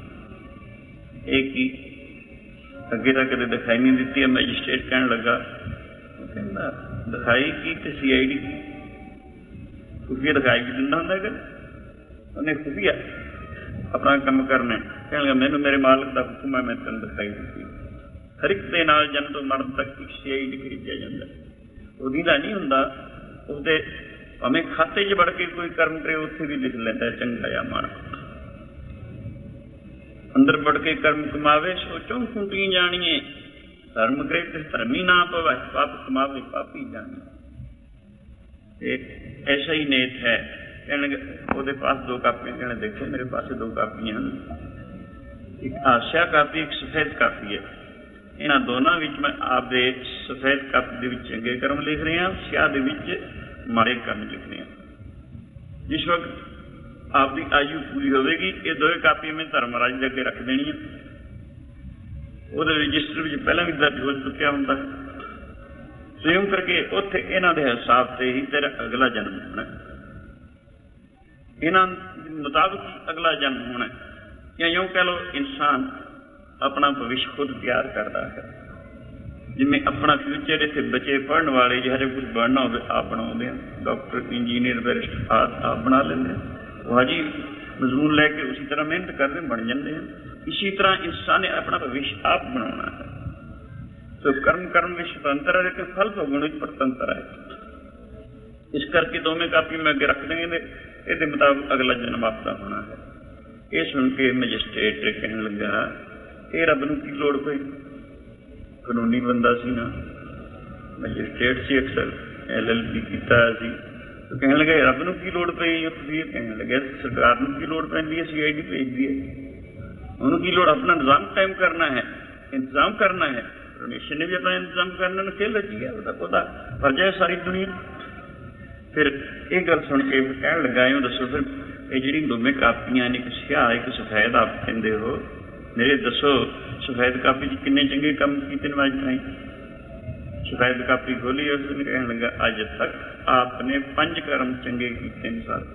ਇਹ ਕੀ ਅੱਗੇ ਤਾਂ ਕਦੇ ਦਿਖਾਈ ਨਹੀਂ ਦਿੱਤੀ ਹੈ। ਮੈਜਿਸਟ੍ਰੇਟ ਕਹਿਣ ਲੱਗਾ, ਉਹ ਕਹਿੰਦਾ ਦਿਖਾਈ ਕੀ ਤੇ CID ਕੀ? ਖੁਫੀਆ ਦਿਖਾਈ ਵੀ ਦਿੰਦਾ ਹੁੰਦਾ ਕਦੇ? ਉਹਨੇ ਖੁਫੀਆ ਆਪਣਾ ਕੰਮ ਕਰਨਾ। ਕਹਿਣ ਲੱਗਾ ਮੈਨੂੰ ਮੇਰੇ ਮਾਲਕ ਦਾ ਹੁਕਮ ਹੈ, ਮੈਂ ਤੈਨੂੰ ਦਿਖਾਈ ਦਿੱਤੀ। ਹਰ ਇੱਕ ਦੇ ਨਾਲ ਜਨਮ ਤੋਂ ਮਰਨ ਤੱਕ ਇੱਕ CID ਖਰੀਦਿਆ ਜਾਂਦਾ। ਉਹਦੀ ਦਾ ਨਹੀਂ ਹੁੰਦਾ, ਉਸਦੇ ਭਾਵੇਂ ਖਾਤੇ 'ਚ ਵੜ ਕੇ ਕੋਈ ਕਰਮ ਕਰੇ ਉੱਥੇ ਵੀ ਲਿਖ ਲੈਂਦਾ ਚੰਗਾ ਜਾਂ ਮਾੜਾ। ਅੰਦਰ ਵੜ ਕੇ ਕਰਮ ਕਮਾਵੇ ਸੋਚੋ ਫੁੰਟੀ ਜਾਣੀਏ, ਧਰਮ ਕਰੇ ਤੇ ਧਰਮੀ ਨਾ ਪਵੇ, ਪਾਪ ਕਮਾਵੇ ਪਾਪੀ ਜਾਣੇ। ਐਸਾ ਹੀ ਨੇਤ ਹੈ। ਕਹਿਣ ਲੱਗੇ ਉਹਦੇ ਪਾਸ 2 ਕਾਪੀਆਂ, ਕਹਿਣੇ ਦੇਖੋ ਮੇਰੇ ਪਾਸ 2 ਕਾਪੀਆਂ ਹਨ, ਇੱਕ ਆਸਿਆ ਕਾਪੀ, ਇੱਕ ਸਫੈਦ ਕਾਪੀ ਹੈ। ਇਹਨਾਂ ਦੋਨਾਂ ਵਿੱਚ ਮੈਂ ਆਪਦੇ ਸਫੈਦ ਕਾਪੀ ਦੇ ਵਿੱਚ ਚੰਗੇ ਕਰਮ ਲਿਖ ਰਿਹਾ, ਸਿਆਹ ਦੇ ਵਿੱਚ ਮਾੜੇ ਕਰਮ ਲਿਖ ਰਿਹਾ। ਜਿਸ ਵਕਤ ਆਪਦੀ ਆਯੂ ਪੂਰੀ ਹੋਵੇਗੀ ਇਹ ਦੋਵੇਂ ਕਾਪੀਆਂ ਮੈਂ ਧਰਮਰਾਜ ਦੇ ਅੱਗੇ ਰੱਖ ਦੇਣੀਆਂ। ਉਹਦੇ ਰਜਿਸਟਰ ਵਿੱਚ ਪਹਿਲਾਂ ਵੀ ਦਰਜ ਹੋ ਚੁੱਕਿਆ ਹੁੰਦਾ। ਸੋ ਕਰਕੇ ਉੱਥੇ ਇਹਨਾਂ ਦੇ ਹਿਸਾਬ ਤੇ ਹੀ ਤੇਰਾ ਅਗਲਾ ਜਨਮ ਹੋਣਾ, ਇਹਨਾਂ ਮੁਤਾਬਕ ਅਗਲਾ ਜਨਮ ਹੋਣਾ। ਜਾਂ ਇਉਂ ਕਹਿ ਲਓ ਇਨਸਾਨ ਆਪਣਾ ਭਵਿੱਖ ਖੁਦ ਤਿਆਰ ਕਰਦਾ ਹੈ। ਜਿਵੇਂ ਆਪਣਾ ਫਿਊਚਰ ਇੱਥੇ ਬੱਚੇ ਪੜ੍ਹਨ ਵਾਲੇ ਜਿਹੋ ਜਿਹਾ ਕੁਝ ਬਣਨਾ ਹੋਵੇ ਆਪ ਬਣਾਉਂਦੇ ਆ, ਡਾਕਟਰ, ਇੰਜੀਨੀਅਰ, ਬੈਰਿਸਟਰ ਆਪ ਬਣਾ ਲੈਂਦੇ ਆ। ਉਹ ਹਜੇ ਮਜ਼ਮੂਨ ਲੈ ਕੇ ਉਸੇ ਤਰ੍ਹਾਂ ਮਿਹਨਤ ਕਰਦੇ ਬਣ ਜਾਂਦੇ ਆ। ਇਸੀ ਤਰ੍ਹਾਂ ਇਨਸਾਨ ਨੇ ਆਪਣਾ ਭਵਿੱਖ ਆਪ ਬਣਾਉਣਾ ਹੈ। ਸੋ ਕਰਮ ਵਿੱਚ ਸੁਤੰਤਰ ਹੈ, ਲੇਕਿਨ ਫਲ ਭੋਗਣ ਵਿੱਚ ਪਰਤੰਤਰ ਹੈ। ਇਸ ਕਰਕੇ ਦੋਵੇਂ ਕਾਪੀ ਮੈਂ ਅੱਗੇ ਰੱਖ ਦੇਂਗੇ, ਇਹਦੇ ਮੁਤਾਬਕ ਅਗਲਾ ਜਨਮ ਆਪਦਾ ਹੋਣਾ ਹੈ। ਇਹ ਸੁਣ ਕੇ ਮੈਜਿਸਟ੍ਰੇਟ ਕਹਿਣ ਲੱਗਾ ਇਹ ਰੱਬ ਨੂੰ ਕੀ ਲੋੜ ਪਈ? ਕਾਨੂੰਨੀ ਬੰਦਾ ਸੀ ਨਾ, ਮੈਜਿਸਟ੍ਰੇਟ ਸੀ, ਅਕਸਰ LLB ਕੀਤਾ ਸੀ। ਕਹਿਣ ਲੱਗਾ ਰੱਬ ਨੂੰ ਕੀ ਲੋੜ ਪਈ? ਤੁਸੀਂ ਕਹਿਣ ਲੱਗਿਆ ਸਰਕਾਰ ਨੂੰ ਕੀ ਲੋੜ ਪੈਂਦੀ ਹੈ? CID ਭੇਜਦੀ ਹੈ। ਉਹਨੂੰ ਕੀ ਲੋੜ? ਆਪਣਾ ਨਿਜ਼ਾਮ ਕਾਇਮ ਕਰਨਾ ਹੈ, ਇੰਤਜ਼ਾਮ ਕਰਨਾ ਹੈ। ਪਰਮੇਸ਼ਰ ਨੇ ਵੀ ਆਪਣਾ ਇੰਤਜ਼ਾਮ ਕਰਨ ਨੂੰ ਖੇਲ ਰਚੀ ਹੈ, ਉਹਦਾ ਫਰਜ਼ ਹੈ ਸਾਰੀ ਦੁਨੀਆ। ਫਿਰ ਇਹ ਗੱਲ ਸੁਣ ਕੇ ਕਹਿਣ ਲੱਗਾ ਇਉਂ ਦੱਸੋ ਫਿਰ ਇਹ ਜਿਹੜੀ ਦੋਵੇਂ ਕਾਪੀਆਂ ਨੇ, ਇੱਕ ਸਿਆਹ ਇੱਕ ਸਫੈਦ ਆਪ ਕਹਿੰਦੇ ਹੋ, ਮੇਰੇ ਦੱਸੋ ਸਫੈਦ ਕਾਪੀ 'ਚ ਕਿੰਨੇ ਚੰਗੇ ਕੰਮ ਕੀਤੇ ਨੇ ਅੱਜ ਤਾਈਂ? ਸਫੈਦ ਕਾਪੀ ਖੋਲੀ, ਉਸ ਨੇ ਕਹਿਣ ਲੱਗਾ ਅੱਜ ਤੱਕ ਆਪ ਨੇ 5 ਕਰਮ ਚੰਗੇ ਕੀਤੇ ਨੇ ਸਰ।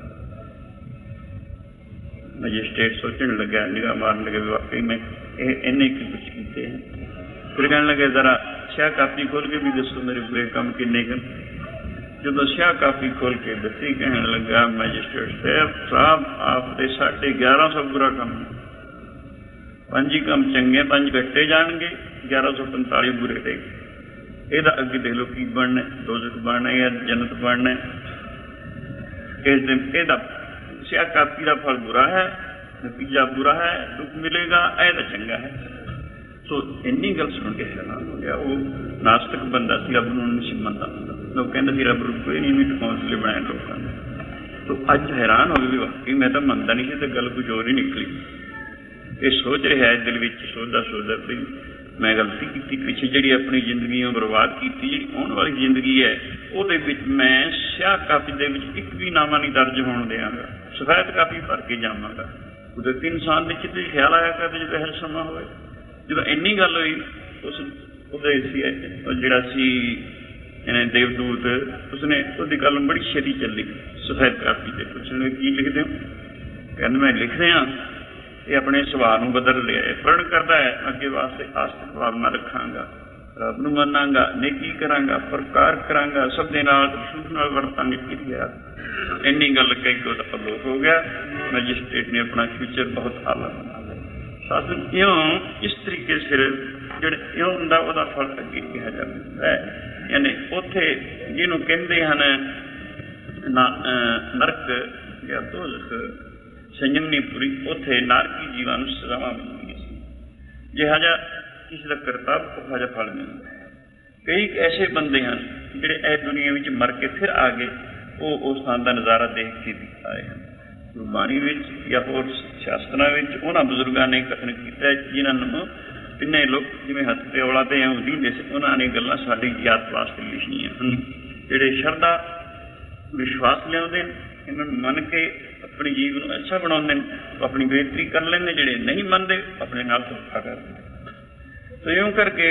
ਮੈਜਿਸਟ੍ਰੇਟ ਸੋਚਣ ਲੱਗਾ, ਨਿਗਾਹ ਮਾਰਨ ਲੱਗਾ, ਵਾਕਈ ਮੈਂ ਇਹ ਇੰਨੇ ਕੀ ਕੁਛ ਕੀਤੇ ਹੈ। ਫਿਰ ਕਹਿਣ ਲੱਗੇ ਜ਼ਰਾ ਸਿਆਹ ਕਾਪੀ ਖੋਲ ਕੇ ਵੀ ਦੱਸੋ ਮੇਰੇ ਬੁਰੇ ਕੰਮ ਕਿੰਨੇ ਕੁ? ਜਦੋਂ ਸਿਆਹ ਕਾਪੀ ਖੋਲ ਕੇ ਦੱਸੀ, ਕਹਿਣ ਲੱਗਾ ਮੈਜਿਸਟ੍ਰੇਟ ਸਾਹਿਬ ਆਪ ਦੇ 1150 ਬੁਰਾ ਕੰਮ, 5 ਹੀ ਕੰਮ ਚੰਗੇ, 5 ਘੱਟੇ ਜਾਣਗੇ, 1145 ਬੁਰੇ ਰਹੇ। ਇਹਦਾ ਅੱਗੇ ਦੇਖ ਲਓ ਕੀ ਬਣਨਾ, ਦੋਜ਼ਖ ਬਣਨਾ ਜਾਂ ਜੰਨਤ ਬਣਨਾ। ਇਸ ਦਿਨ ਇਹਦਾ ਸਿਆਹ ਕਾਪੀ ਦਾ ਫਲ ਬੁਰਾ ਹੈ, ਨਤੀਜਾ ਬੁਰਾ ਹੈ, ਦੁੱਖ ਮਿਲੇਗਾ, ਇਹਦਾ ਚੰਗਾ ਹੈ। ਸੋ ਇੰਨੀ ਗੱਲ ਸੁਣ ਕੇ ਹੈਰਾਨ ਹੋ ਗਿਆ। ਉਹ ਨਾਸਤਕ ਬੰਦਾ ਸੀ, ਰੱਬ ਨੂੰ ਨਹੀਂ ਸੀ ਮੰਨਦਾ ਹੁੰਦਾ। ਲੋਕ ਕਹਿੰਦੇ ਸੀ ਰੱਬ ਨੂੰ ਕੋਈ ਨਹੀਂ, ਵੀ ਕੌਂਸਲੇ ਬਣਾਏ ਲੋਕਾਂ ਨੇ। ਸੋ ਅੱਜ ਹੈਰਾਨ ਹੋ ਗਏ ਵੀ ਵਾਕਈ ਮੈਂ ਤਾਂ ਮੰਨਦਾ ਨਹੀਂ ਸੀ ਤੇ ਗੱਲ ਕੁਝ ਹੋਰ ਹੀ ਨਿਕਲੀ। ਇਹ ਸੋਚ ਰਿਹਾ ਹੈ ਦਿਲ ਵਿੱਚ, ਸੋਚਦਾ ਵੀ ਮੈਂ ਗਲਤੀ ਕੀਤੀ, ਪਿੱਛੇ ਜਿਹੜੀ ਆਪਣੀ ਜ਼ਿੰਦਗੀ ਉਹ ਬਰਬਾਦ ਕੀਤੀ, ਜਿਹੜੀ ਆਉਣ ਵਾਲੀ ਜ਼ਿੰਦਗੀ ਹੈ ਉਹਦੇ ਵਿੱਚ ਮੈਂ ਸਿਆਹ ਕਾਪੀ ਦੇ ਵਿੱਚ ਇੱਕ ਵੀ ਨਾਮਾ ਨਹੀਂ ਦਰਜ ਹੋਣ ਦਿਆਂਗਾ, ਸਫੈਦ ਕਾਪੀ ਭਰ ਕੇ ਜਾਵਾਂਗਾ। ਕੁਦਰਤੀ ਇਨਸਾਨ ਦੇ ਚਿੱਤ 'ਚ ਖਿਆਲ ਆਇਆ ਕਰਦੇ ਜਦੋਂ ਇਹੋ ਸਮਾਂ ਹੋਵੇ। ਜਦੋਂ ਇੰਨੀ ਗੱਲ ਹੋਈ ਉਹਦੇ ਸੀ ਜਿਹੜਾ ਸੀ ਦੇਵਦੂਤ, ਉਸਨੇ ਉਹਦੀ ਗੱਲ ਬੜੀ ਛੇਤੀ ਚੱਲੀ ਸਫੈਦ ਕਾਪੀ 'ਤੇ। ਪੁੱਛਣ ਕੀ ਲਿਖਦੇ ਹੋ? ਕਹਿੰਦੇ ਮੈਂ ਲਿਖ ਰਿਹਾ ਇਹ ਆਪਣੇ ਸੁਭਾਅ ਨੂੰ ਬਦਲ ਲਿਆ ਹੈ, ਪ੍ਰਣ ਕਰਦਾ ਹੈ ਅੱਗੇ ਵਾਸਤੇ ਆਸਤਿਕ ਭਾਵਨਾ ਰੱਖਾਂਗਾ, ਰੱਬ ਨੂੰ ਮੰਨਾਂਗਾ, ਨੇਕੀ ਕਰਾਂਗਾ, ਪਰਕਾਰ ਕਰਾਂਗਾ, ਸਭ ਦੇ ਨਾਲ ਸੁਖ ਨਾਲ ਵਰਤਾਂਗੇ। ਕਿਰਿਆ ਇੰਨੀ ਗੱਲ ਕਹਿ ਕੇ ਉਹਦਾ ਅਲੋਪ ਹੋ ਗਿਆ। ਮੈਜਿਸਟ੍ਰੇਟ ਨੇ ਆਪਣਾ ਫਿਊਚਰ ਬਹੁਤ ਆਲਾ ਬਣਾ ਲਿਆ। ਸਾਧਨ ਇਉਂ ਇਸ ਤਰੀਕੇ ਸਿਰ ਜਿਹੜੇ ਇਉਂ ਹੁੰਦਾ ਉਹਦਾ ਫਲ ਅੱਗੇ ਕਿਹਾ ਜਾਂਦਾ ਹੈ। यानी उत्थे जिन्हों कहते हैं नरक या दोज़ख संयमनीपुरी, उत्थे नारकी जीवां नूं सज़ावां मिलदियां सी। जिहा जिहा किसी का करतब उहा जिहा फल मिलदा है। कई ऐसे बंदे हैं जिहड़े इस दुनिया विच मर के फिर आ गए, वो उस स्थान का नज़ारा देख के आए हैं। गुरबाणी विच या होर शास्त्रां विच उन्हां बजुर्गां ने कथन कीता जिन्हां नूं तिन्ने लोग जिवें हत्थ ते औला ते लींदे सी, उन्हां ने गल्लां साडी याद वास्ते लिखियां हन। जिहड़े शरधा विश्वास लिआउंदे इन्हां नूं मन के अपने जीवन को अच्छा बनाउंदे अपनी बेहतरी कर लेंदे, जिहड़े नहीं मनदे अपने नाल धोखा करदे। तो इउं करके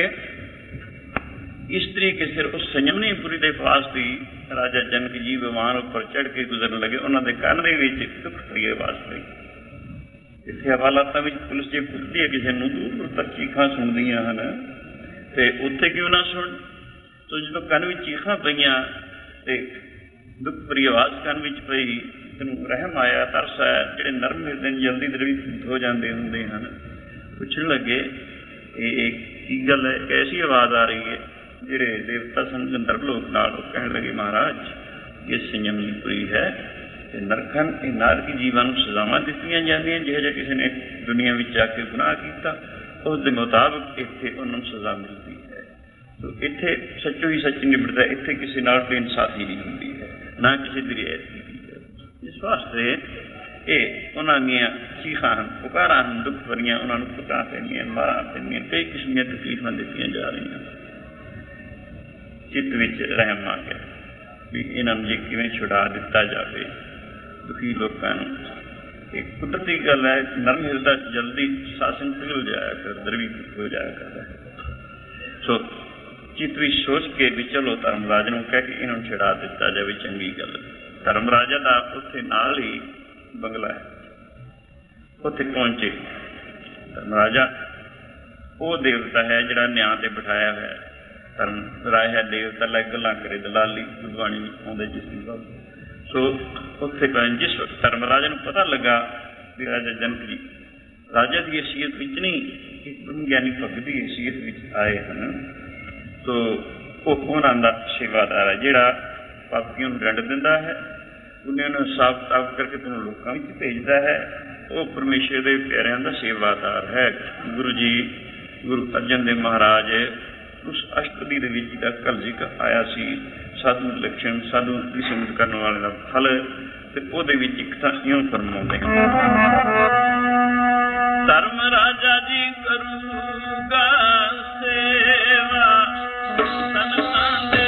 इस तरीके से उस संयमनीपुरी के पास भी राजा जनक जी विमान उपर चढ़ के गुजरन लगे। उन्होंने कान के दुख प्रिय आवाज पई। इतने हवालात में पुलिस जो पुछती है किसी को, दूर दूर तक चीखा सुनदियां हैं, तो उत्थे क्यों ना सुन। तो जो कन में चीखा पईयां तो दुख प्रिय आवाज कन में पई, तेनों रहम आया, तरस आया। जिहड़े नरम हिरदे जल्दी द्रवीभूत हो जाते होंदे हैं, पुछण लगे ये की गल है, कैसी आवाज़ आ रही है। जिहड़े देवता सन नरलोक नाल कहण लगे महाराज ये संयमनीपुरी है, नरखन नारकी जीवां नूं सज़ावां दित्तियां जांदियां। जिहो जिहा किसी ने दुनिया विच जाके गुनाह कीता उस दे मुताबिक इत्थे उन्हां नूं सज़ा मिलदी है। तो इत्थे सच्चो ही सच निबड़दा, इत्थे किसी नाल कोई इंसाफी नहीं हुंदी है, ना किसी दी रियायत की है। इस वास्ते ये उन्हां दीयां चीखां हन, पुकारां हन, दुख भरियां। उन्हां नूं पुकारां पैंदियां, मारां पैंदियां, कई किस्म दीयां तकलीफां दित्तियां जा रहीआं। चित्त विच रहम आ गया भी इन्हां नूं जे किवें छुड़ा दिता जाए दुखी लोगों नूं। एक कुदरती गल है, नरम हिरदा जल्दी शासन पिघल जाया कर, द्रवीभूत हो जाया करता है। सो चित्त विच सोच के भी चलो धर्मराज नूं कह के इन्हां नूं छुड़ा दिता जाए, चंगी गल। धर्मराजा दा उत्थे नाल ही बंगला है, उत्थे पहुंचे। धर्मराजा वो देवता है जिहड़ा न्याय ते बिठाया है। धर्मराज है देवता लै गल्लां करे, दलाली गुरबाणी आउंदे जिस दिन। सो उत्थे जिस वक्त धर्मराजा नूं पता लगा भी राजा जनक जी राजा की हैसीयत विच नहीं, एक ब्रह्म ज्ञानी भगत की हैसीयत विच आए हैं, तो उन्हां दा सेवादार है जिहड़ा पापियों नूं दंड दिंदा है, उन्हें हिसाब किताब करके तुहानूं लोकां विच भेजदा है। वो परमेश्वर के प्यारिਆਂ ਦਾ सेवादार है। गुरु जी गुरु अर्जन देव महाराज उस अष्टपदी के विच दा कल जिक्र आया सी, साधु लक्षण साधु की सिमरन करने वाले का फल, ते ओहदे विच इक तां इउं फरमाउंदे हैं, धर्म राजा जी करूगा सेवा संतां दे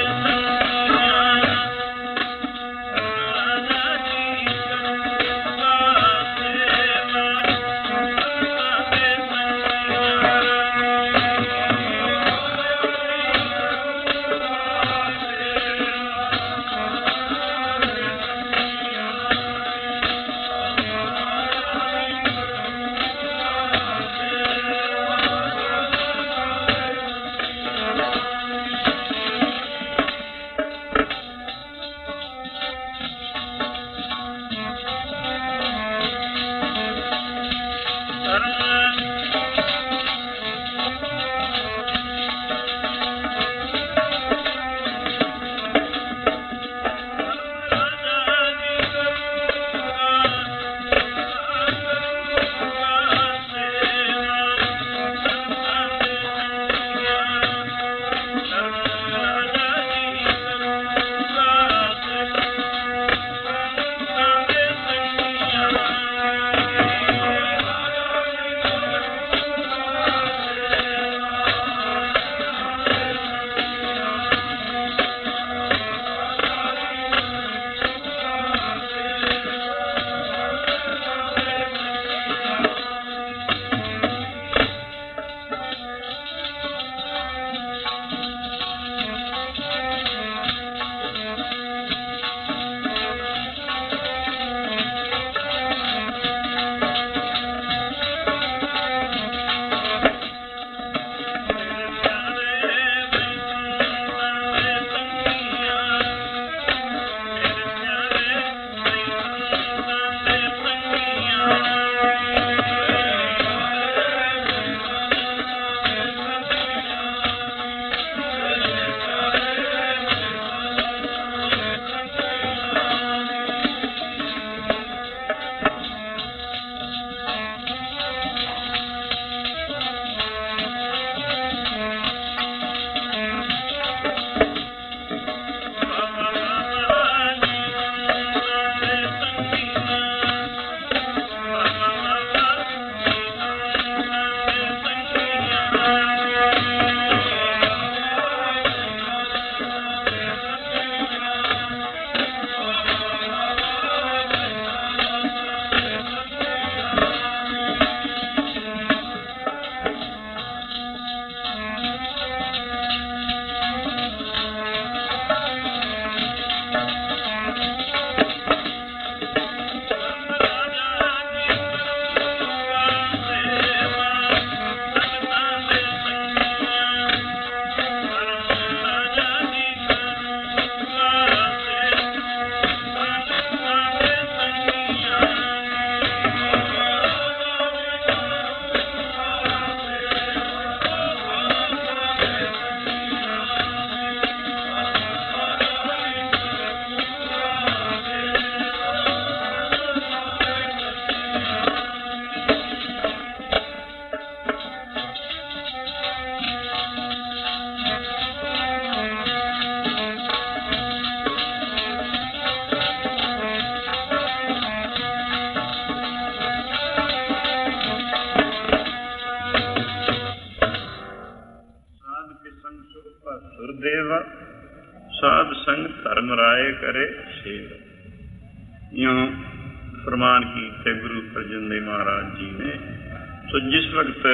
साध संग धर्म राय करे सेव। यूं फरमान कीते गुरु अर्जन देव महाराज जी ने। तो जिस वक्त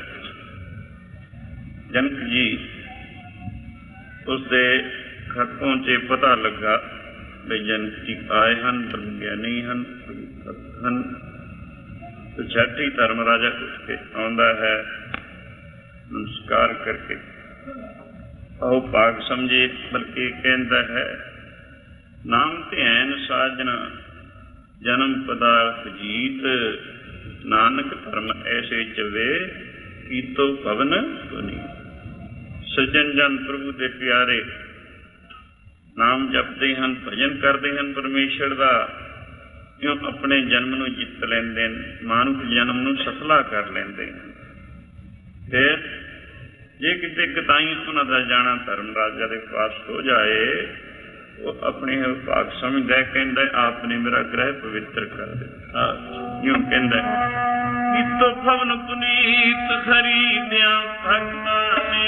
जनक जी उसके घर पहुंचे, पता लगा भी जनक जी आए हैं, ब्रह्म ज्ञानी हैं, हैं, तो झट ही धर्म राजा उठ के आंदा है, नमस्कार करके आओ भाग समझे, बल्कि कहता है नाम ध्यान साजना जन्म पदार्थ जीत, नानक धर्म ऐसे चवे की तो भवन सुनी। सज्जन जन प्रभु दे प्यारे नाम जपते हैं, भजन करते हैं परमेश्वर का, क्यों अपने जन्म नूं जित लेंदे, मानुख जन्म नूं सफला कर लेंदे। फिर जे किते कताई उन्हां दा जाना धर्म राजा के पास हो जाए, वो अपने भाग समझदा है, कहंदा आपने मेरा ग्रह पवित्र कर दिता। यूं कहंदा कितो भवन पुनीत खरीद्या भगता ने,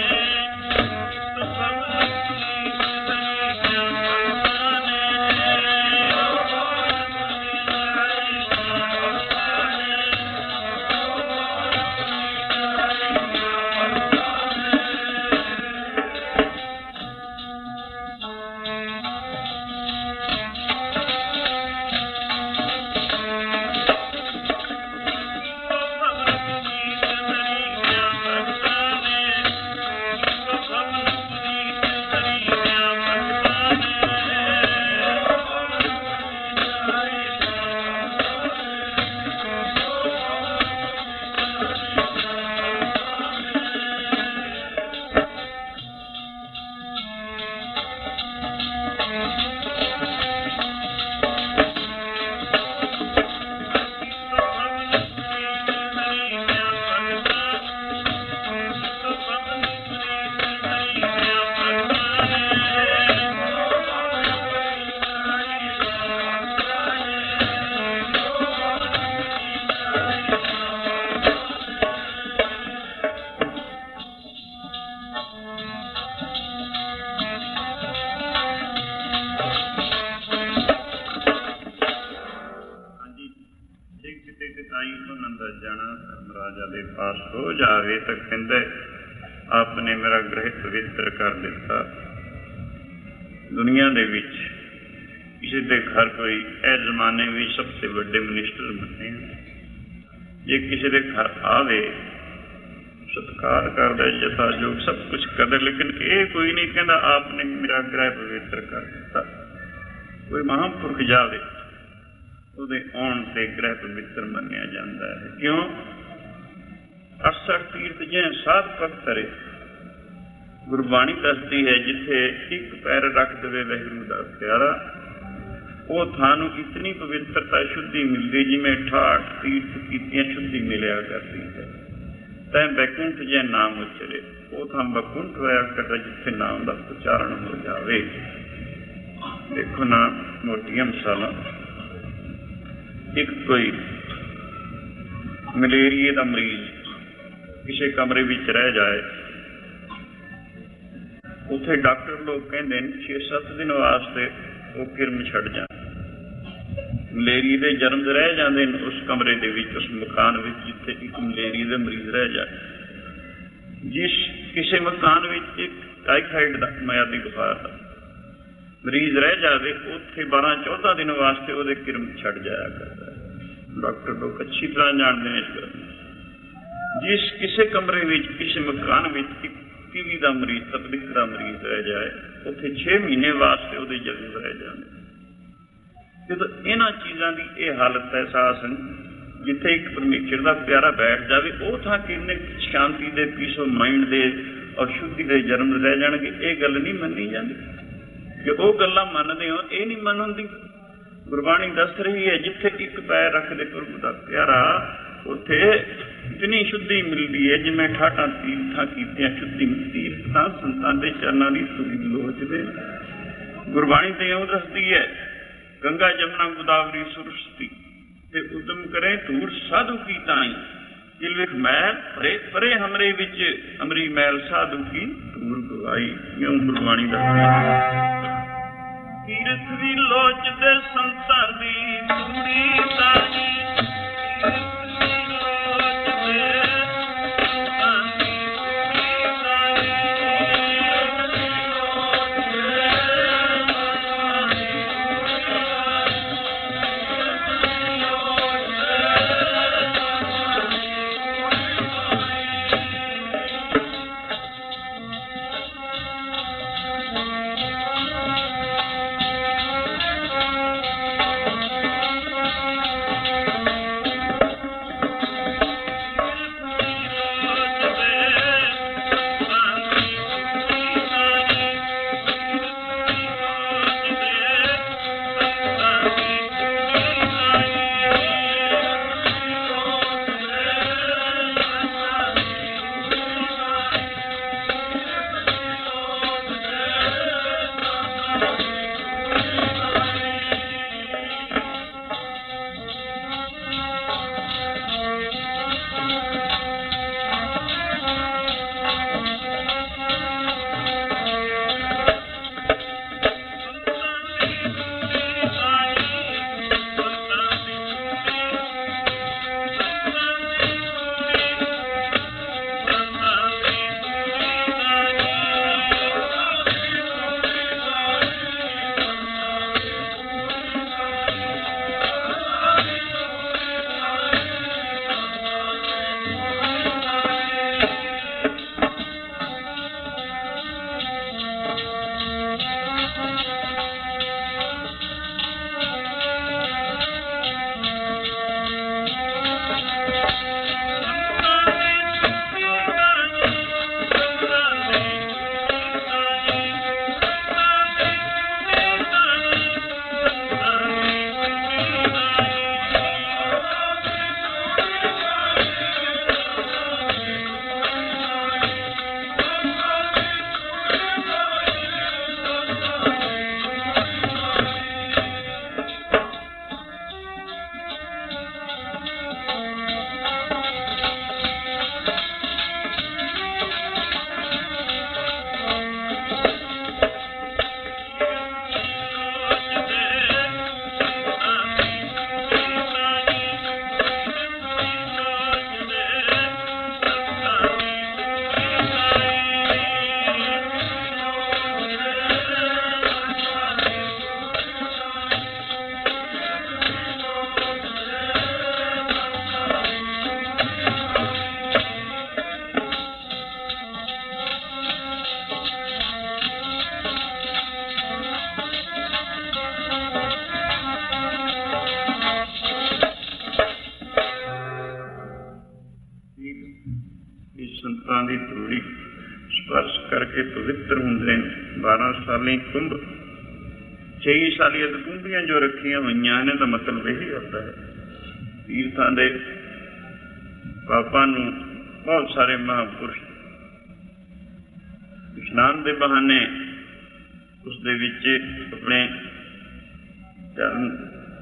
हो जावे तो कहंदे आपने मेरा ग्रह पवित्र कर दिता। दुनिया दे विच किसी के घर कोई ए जमाने भी सबसे बड़े मिनिस्टर बने, जे किसी के घर आवे सत्कार कर दे, जता जो सब कुछ कर दे, लेकिन ये कोई नहीं कहता आपने मेरा ग्रह पवित्र कर दिता। कोई महापुरुष जावे ਉਹਦੇ ਆਉਣ ਤੇ ਗ੍ਰਹਿ ਪਵਿੱਤਰ ਮੰਨਿਆ ਜਾਂਦਾ ਹੈ। ਕਿਉਂ? 68 ਤੀਰਥ ਜਿਹ ਸਾਧ ਭਗਤ ਰੇ, ਗੁਰਬਾਣੀ ਦੱਸਦੀ ਹੈ ਜਿੱਥੇ ਇੱਕ ਪੈਰ ਰੱਖ ਦੇਵੇ ਵਾਹਿਗੁਰੂ ਦਾ ਪਿਆਰਾ, ਉਹ ਥਾਂ ਨੂੰ ਇਤਨੀ ਪਵਿੱਤਰਤਾ ਸ਼ੁੱਧੀ ਮਿਲਦੀ ਜਿਵੇਂ 68 ਤੀਰਥ ਕੀਤੀਆਂ ਸ਼ੁੱਧੀ ਮਿਲਿਆ ਕਰਦੀ ਹੈ। ਤੈਂ ਬੈਕੁੰਠ ਜੇ ਨਾਮ ਉਚਰੇ, ਉਹ ਥਾਂ ਬੈਕੁੰਠ ਹੋਇਆ ਕਰਦਾ ਜਿੱਥੇ ਨਾਮ ਦਾ ਉਚਾਰਨ ਹੋ ਜਾਵੇ। ਦੇਖੋ ਨਾ ਮੋਟੀਆਂ ਮਿਸਾਲਾਂ, ਇੱਕ ਕੋਈ ਮਲੇਰੀਏ ਦਾ ਮਰੀਜ਼ ਕਿਸੇ ਕਮਰੇ ਵਿੱਚ ਰਹਿ ਜਾਏ, ਉੱਥੇ ਡਾਕਟਰ ਲੋਕ ਕਹਿੰਦੇ ਨੇ 6-7 ਦਿਨ ਵਾਸਤੇ ਉਹ ਕਿਰਮ ਛੱਡ ਜਾਣ। ਮਲੇਰੀਏ ਦੇ ਜਰਮ ਰਹਿ ਜਾਂਦੇ ਨੇ ਉਸ ਕਮਰੇ ਦੇ ਵਿੱਚ, ਉਸ ਮਕਾਨ ਵਿੱਚ ਜਿੱਥੇ ਇੱਕ ਮਲੇਰੀਏ ਦੇ ਮਰੀਜ਼ ਰਹਿ ਜਾਏ। ਜਿਸ ਕਿਸੇ ਮਕਾਨ ਵਿੱਚ ਇੱਕ ਟਾਈਫਾਈਡ ਦਾ ਮਿਆਦੀ ਬੁਖਾਰ ਦਾ ਮਰੀਜ਼ ਰਹਿ ਜਾਵੇ, ਉੱਥੇ 12-14 ਦਿਨ ਵਾਸਤੇ ਉਹਦੇ ਕਿਰਮ ਛੱਡ ਜਾਇਆ ਕਰਦਾ ਹੈ। ਡਾਕਟਰ ਲੋਕ ਅੱਛੀ ਤਰ੍ਹਾਂ ਜਾਣਦੇ ਨੇ ਇਸ ਗੱਲ ਨੂੰ। ਜਿਸ ਕਿਸੇ ਕਮਰੇ ਵਿੱਚ, ਕਿਸੇ ਮਕਾਨ ਵਿੱਚ ਇੱਕ ਟੀਵੀ ਦਾ ਮਰੀਜ਼, ਤਕਲੀਫ ਦਾ ਮਰੀਜ਼ ਰਹਿ ਜਾਏ, ਉੱਥੇ 6 ਮਹੀਨੇ ਵਾਸਤੇ ਉਹਦੇ ਜਰਮ ਰਹਿ ਜਾਂਦੇ। ਜਦੋਂ ਇਹਨਾਂ ਚੀਜ਼ਾਂ ਦੀ ਇਹ ਹਾਲਤ ਹੈ ਸਾਸਨ, ਜਿੱਥੇ ਇੱਕ ਪਰਮੇਸ਼ਰ ਦਾ ਪਿਆਰਾ ਬੈਠ ਜਾਵੇ, ਉਹ ਥਾਂ ਕਿੰਨੇ ਸ਼ਾਂਤੀ ਦੇ, ਪੀਸ ਆਫ ਮਾਈਂਡ ਦੇ ਔਰ ਸ਼ੁੱਧੀ ਦੇ ਜਨਮ ਰਹਿ ਜਾਣਗੇ। ਇਹ ਗੱਲ ਨਹੀਂ ਮੰਨੀ ਜਾਂਦੀ। ਜੇ ਉਹ ਗੱਲਾਂ ਮੰਨਦੇ ਹੋ, ਇਹ ਨਹੀਂ ਮਨ ਹੁੰਦੀ। ਗੁਰਬਾਣੀ ਦੱਸ ਰਹੀ ਹੈ ਜਿੱਥੇ ਇੱਕ ਪੈਰ ਰੱਖਦੇ ਪ੍ਰਭੂ ਦਾ ਪਿਆਰਾ, ਉੱਥੇ ਇਤਨੀ ਸ਼ੁੱਧੀ ਮਿਲਦੀ ਹੈ ਜਿਵੇਂ 68 ਤੀਰਥਾਂ ਕੀਤੀਆਂ ਸ਼ੁੱਧੀ ਮਿਲਦੀ। ਤਾਂ ਸੰਤਾਂ ਦੇ ਚਰਨਾਂ ਦੀ ਧੂੜ ਲੋਚਦੇ। ਗੁਰਬਾਣੀ ਤੇ ਇਉਂ ਦੱਸਦੀ ਹੈ, ਗੰਗਾ ਜਮਨਾ ਗੋਦਾਵਰੀ ਸੁਰਸਤੀ ਤੇ ਉਦਮ ਕਰੇ ਧੂੜ ਸਾਧੂ ਕੀ ਤਾਈ, ਦਿਲ ਵਿੱਚ ਮੈਲ ਭਰੇ ਭਰੇ ਹਮਰੇ ਵਿੱਚ, ਅਮਰੀ ਮੈਲ ਸਾਧੂ ਕੀ ਧੂੜ ਗਵਾਈ। ਇਉਂ ਗੁਰਬਾਣੀ ਦੱਸਦੀ ਹੈ। ਤੀਰਥ ਵੀ ਲੋਚਦੇ ਸੰਤਾਂ ਦੀ ਤੂੜੀ ਤਾਈ ਸੰਤਾਂ ਦੀ ਧੂੜੀ ਸਪਰਸ਼ ਕਰਕੇ ਪਵਿੱਤਰ ਹੁੰਦੇ ਨੇ। 12 ਸਾਲੀ ਕੁੰਭ 6 ਸਾਲੀਆਂ ਕੁੰਭੀਆਂ ਜੋ ਰੱਖੀਆਂ ਹੋਈਆਂ ਨੇ, ਦਾ ਮਤਲਬ ਇਹ ਹੁੰਦਾ ਹੈ ਤੀਰਥਾਂ ਦੇ ਪਾਪਾਂ ਨੂੰ ਬਹੁਤ ਸਾਰੇ ਮਹਾਂਪੁਰਸ਼ ਇਸ਼ਨਾਨ ਦੇ ਬਹਾਨੇ ਉਸ ਦੇ ਵਿੱਚ ਆਪਣੇ ਚਰਨ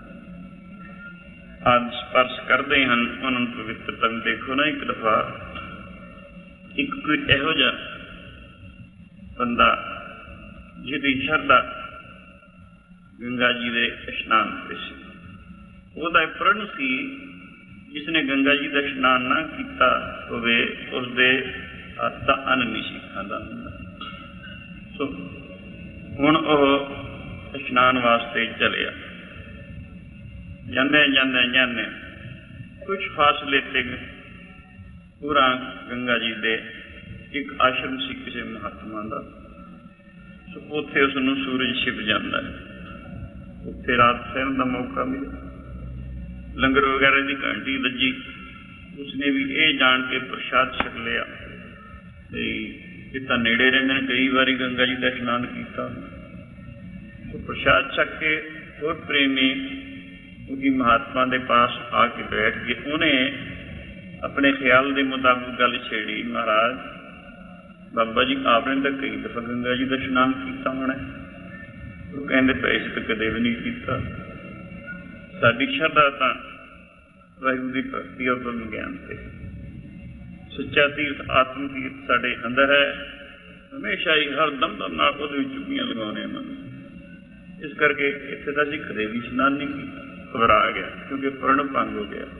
ਆਦਿ ਸਪਰਸ਼ ਕਰਦੇ ਹਨ, ਉਹਨਾਂ ਨੂੰ ਪਵਿੱਤਰਤਾ ਨੂੰ ਦੇਖੋ ਨਾ। ਇੱਕ ਦਫਾ ਇੱਕ ਕੋਈ ਇਹੋ ਜਿਹਾ ਬੰਦਾ ਜਿਹਦੀ ਸ਼ਰਧਾ ਗੰਗਾ ਜੀ ਦੇ ਇਸ਼ਨਾਨ ਤੇ ਸੀ, ਉਹਦਾ ਪ੍ਰਣ ਸੀ ਜਿਸਨੇ ਗੰਗਾ ਜੀ ਦਾ ਇਸ਼ਨਾਨ ਨਾ ਕੀਤਾ ਹੋਵੇ ਉਸਦੇ ਹੱਥ ਦਾ ਅੰਨ ਨਹੀਂ ਸੀ ਖਾਂਦਾ ਹੁੰਦਾ। ਸੋ ਹੁਣ ਉਹ ਇਸ਼ਨਾਨ ਵਾਸਤੇ ਚੱਲਿਆ। ਜਾਂਦੇ ਜਾਂਦੇ ਕੁਛ ਫਾਸਲੇ ਤੇ ਪੂਰਾ ਗੰਗਾ ਜੀ ਦੇ ਇੱਕ ਆਸ਼ਰਮ ਸੀ ਕਿਸੇ ਮਹਾਤਮਾ ਦਾ। ਸੋ ਉੱਥੇ ਉਸਨੂੰ ਸੂਰਜ ਛਿਪ ਜਾਂਦਾ ਹੈ, ਉੱਥੇ ਰਾਤ ਸਹਿਣ ਦਾ ਮੌਕਾ ਮਿਲਿਆ। ਲੰਗਰ ਵਗੈਰਾ ਦੀ ਘੰਟੀ ਵੱਜੀ, ਉਸਨੇ ਵੀ ਇਹ ਜਾਣ ਕੇ ਪ੍ਰਸ਼ਾਦ ਛਕ ਲਿਆ ਤੇ ਇਹ ਤਾਂ ਨੇੜੇ ਰਹਿੰਦੇ ਨੇ, ਕਈ ਵਾਰੀ ਗੰਗਾ ਜੀ ਦਾ ਇਸ਼ਨਾਨ ਕੀਤਾ। ਸੋ ਪ੍ਰਸ਼ਾਦ ਛਕ ਕੇ ਹੋਰ ਪ੍ਰੇਮੀ ਉਹਦੀ ਮਹਾਤਮਾ ਦੇ ਪਾਸ ਆ ਕੇ ਬੈਠ ਕੇ ਉਹਨੇ ਆਪਣੇ ਖਿਆਲ ਦੇ ਮੁਤਾਬਿਕ ਗੱਲ ਛੇੜੀ, ਮਹਾਰਾਜ ਬਾਬਾ ਜੀ ਆਪਨੇ ਤਾਂ ਕਈ ਦਫਾ ਗੰਗਾ ਜੀ ਦਾ ਇਸ਼ਨਾਨ ਕੀਤਾ ਹੋਣਾ। ਉਹ ਕਹਿੰਦੇ ਪਏ ਸੀ ਤਾਂ ਕਦੇ ਵੀ ਨਹੀਂ ਕੀਤਾ। ਸਾਡੀ ਸ਼ਰਧਾ ਤਾਂ ਵਾਹਿਗੁਰੂ ਦੀ ਭਗਤੀ ਔਰ ਬ੍ਰਹਮ ਗਿਆਨ ਤੇ। ਸੱਚਾ ਤੀਰਥ ਆਤਮ ਤੀਰਥ ਸਾਡੇ ਅੰਦਰ ਹੈ, ਹਮੇਸ਼ਾ ਹੀ ਹਰ ਦਮ ਨਾਲ ਉਹਦੇ ਵਿੱਚ ਚੁੱਕੀਆਂ ਲਗਾਉਣੇ ਹਨ। ਇਸ ਕਰਕੇ ਇੱਥੇ ਤਾਂ ਅਸੀਂ ਕਦੇ ਵੀ ਇਸ਼ਨਾਨ ਨਹੀਂ ਕੀਤਾ। ਘਬਰਾ ਗਿਆ ਕਿਉਂਕਿ ਪੂਰਨ ਭੰਗ ਹੋ ਗਿਆ।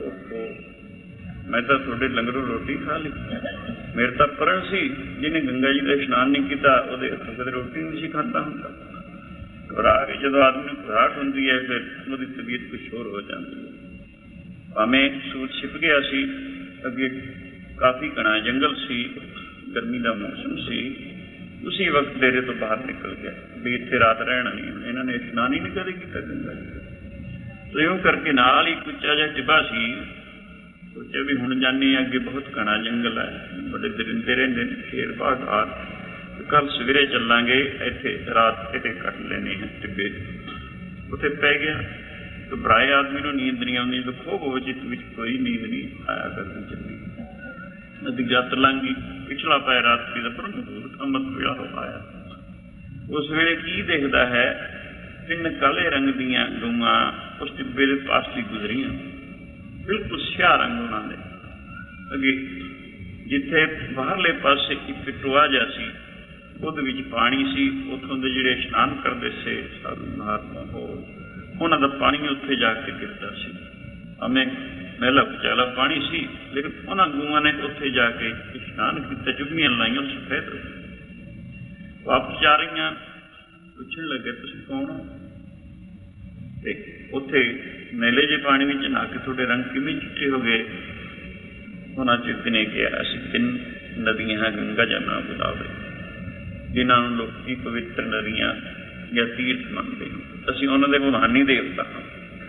ਮੈਂ ਤਾਂ ਤੁਹਾਡੇ ਲੰਗਰੋਂ ਰੋਟੀ ਖਾ ਲਈ, ਮੇਰੇ ਤਾਂ ਪੂਰਨ ਸੀ। ਜਿਹਨੇ ਗੰਗਾ ਜੀ ਦਾ ਇਸ਼ਨਾਨ ਨਹੀਂ ਕੀਤਾ ਉਹਦੇ ਹੱਥੋਂ ਕਦੇ ਰੋਟੀ ਨਹੀਂ ਸੀ ਖਾਂਦਾ ਹੁੰਦਾ। ਘਬਰਾ ਕੇ ਜਦੋਂ ਆਦਮੀ ਨੂੰ ਘਬਰਾਹਟ ਹੁੰਦੀ ਹੈ ਫਿਰ ਉਹਦੀ ਤਬੀਅਤ ਕੁਛ ਹੋਰ ਹੋ ਜਾਂਦੀ ਹੈ। ਭਾਵੇਂ ਸੂਰਜ ਛਿਪ ਗਿਆ ਸੀ, ਅੱਗੇ ਕਾਫੀ ਘਣਾ ਜੰਗਲ ਸੀ, ਗਰਮੀ ਦਾ ਮੌਸਮ ਸੀ, ਉਸੀ ਵਕਤ ਡੇਰੇ ਤੋਂ ਬਾਹਰ ਨਿਕਲ ਗਿਆ ਵੀ ਇੱਥੇ ਰਾਤ ਰਹਿਣਾ ਨਹੀਂ। ਇਹਨਾਂ ਨੇ ਇਸ਼ਨਾਨ ਹੀ ਨਹੀਂ ਕਦੇ ਕੀਤਾ ਗੰਗਾ ਜੀ। ਸੋ ਇਉਂ ਕਰਕੇ ਨਾਲ ਹੀ ਕੁੱਚਾ ਜਿਹਾ ਟਿੱਬਾ ਸੀ। ਸੋਚਿਆ ਵੀ ਹੁਣ ਜਾਂਦੇ ਹਾਂ, ਅੱਗੇ ਬਹੁਤ ਘਣਾ ਜੰਗਲ ਹੈ, ਬੜੇ ਦਰਿੰਦੇ ਰਹਿੰਦੇ ਨੇ, ਸ਼ੇਰ ਬਾਘ। ਕੱਲ ਸਵੇਰੇ ਚੱਲਾਂਗੇ, ਇੱਥੇ ਰਾਤ ਇੱਥੇ ਕੱਟ ਲੈਣੀ ਹੈ ਟਿੱਬੇ। ਉੱਥੇ ਪੈ ਗਿਆ। ਘਬਰਾਏ ਆਦਮੀ ਨੂੰ ਨੀਂਦ ਨਹੀਂ ਆਉਂਦੀ, ਖੋਬ ਚਿੱਤ ਵਿੱਚ ਕੋਈ ਨੀਂਦ ਨਹੀਂ ਆਇਆ ਕਰਦੀ ਚੱਲੀ। ਨਦੀ ਜੱਤ ਲੰਘ ਗਈ, ਪਿਛਲਾ ਪੈ ਰਾਤਰੀ ਦਾ ਅੰਮ੍ਰਿਤ ਵੇਲਾ ਹੋ ਆਇਆ। ਉਸ ਵੇਲੇ ਕੀ ਦੇਖਦਾ ਹੈ, 3 ਕਾਲੇ ਰੰਗ ਦੀਆਂ ਗਊਆਂ ਉਸ ਟਿੱਬੇ ਦੇ ਪਾਸ ਦੀ ਗੁਜ਼ਰੀਆਂ, ਬਿਲਕੁਲ ਸਿਆਹ ਰੰਗ ਉਹਨਾਂ ਦੇ। ਅੱਗੇ ਜਿੱਥੇ ਬਾਹਰਲੇ ਪਾਸੇ ਇੱਕ ਟੋਆ ਜਿਹਾ ਸੀ, ਉਹਦੇ ਵਿੱਚ ਪਾਣੀ ਸੀ। ਉੱਥੋਂ ਦੇ ਜਿਹੜੇ ਇਸ਼ਨਾਨ ਕਰਦੇ ਸੀ ਸਾਧੂ ਮਹਾਤਮਾ, ਉਹਨਾਂ ਦਾ ਪਾਣੀ ਉੱਥੇ ਜਾ ਕੇ ਗਿਰਦਾ ਸੀ। ਭਾਵੇਂ ਮਹਿਲਾ ਪਚਾਲਾ ਪਾਣੀ ਸੀ, ਲੇਕਿਨ ਉਹਨਾਂ ਗਊਆਂ ਨੇ ਉੱਥੇ ਜਾ ਕੇ ਇਸ਼ਨਾਨ ਕੀਤਾ, ਚੁਗਮੀਆਂ ਲਾਈਆਂ ਸਫੈਦ। ਵਾਪਸ ਜਾ ਰਹੀਆਂ, ਪੁੱਛਣ ਲੱਗੇ ਤੁਸੀਂ ਕੌਣ ਹੋ? ਤੇ ਉੱਥੇ ਮੇਲੇ ਜਿਹੇ ਪਾਣੀ ਵਿੱਚ ਨਹਾ ਕੇ ਤੁਹਾਡੇ ਰੰਗ ਕਿਵੇਂ ਚਿੱਟੇ ਹੋ ਗਏ? ਉਹਨਾਂ ਚ ਇੱਕ ਨੇ ਕਿਹਾ ਅਸੀਂ 3 ਨਦੀਆਂ ਹੈ, ਗੰਗਾ ਜਮਨਾ ਗੋਦਾਵਰੀ, ਜਿਨ੍ਹਾਂ ਨੂੰ ਲੋਕੀ ਪਵਿੱਤਰ ਨਦੀਆਂ ਜਾਂ ਤੀਰਥ ਮੰਨਦੇ ਹਨ। ਅਸੀਂ ਉਹਨਾਂ ਦੇ ਰੂਹਾਨੀ ਦੇਵਤਾ ਹਾਂ।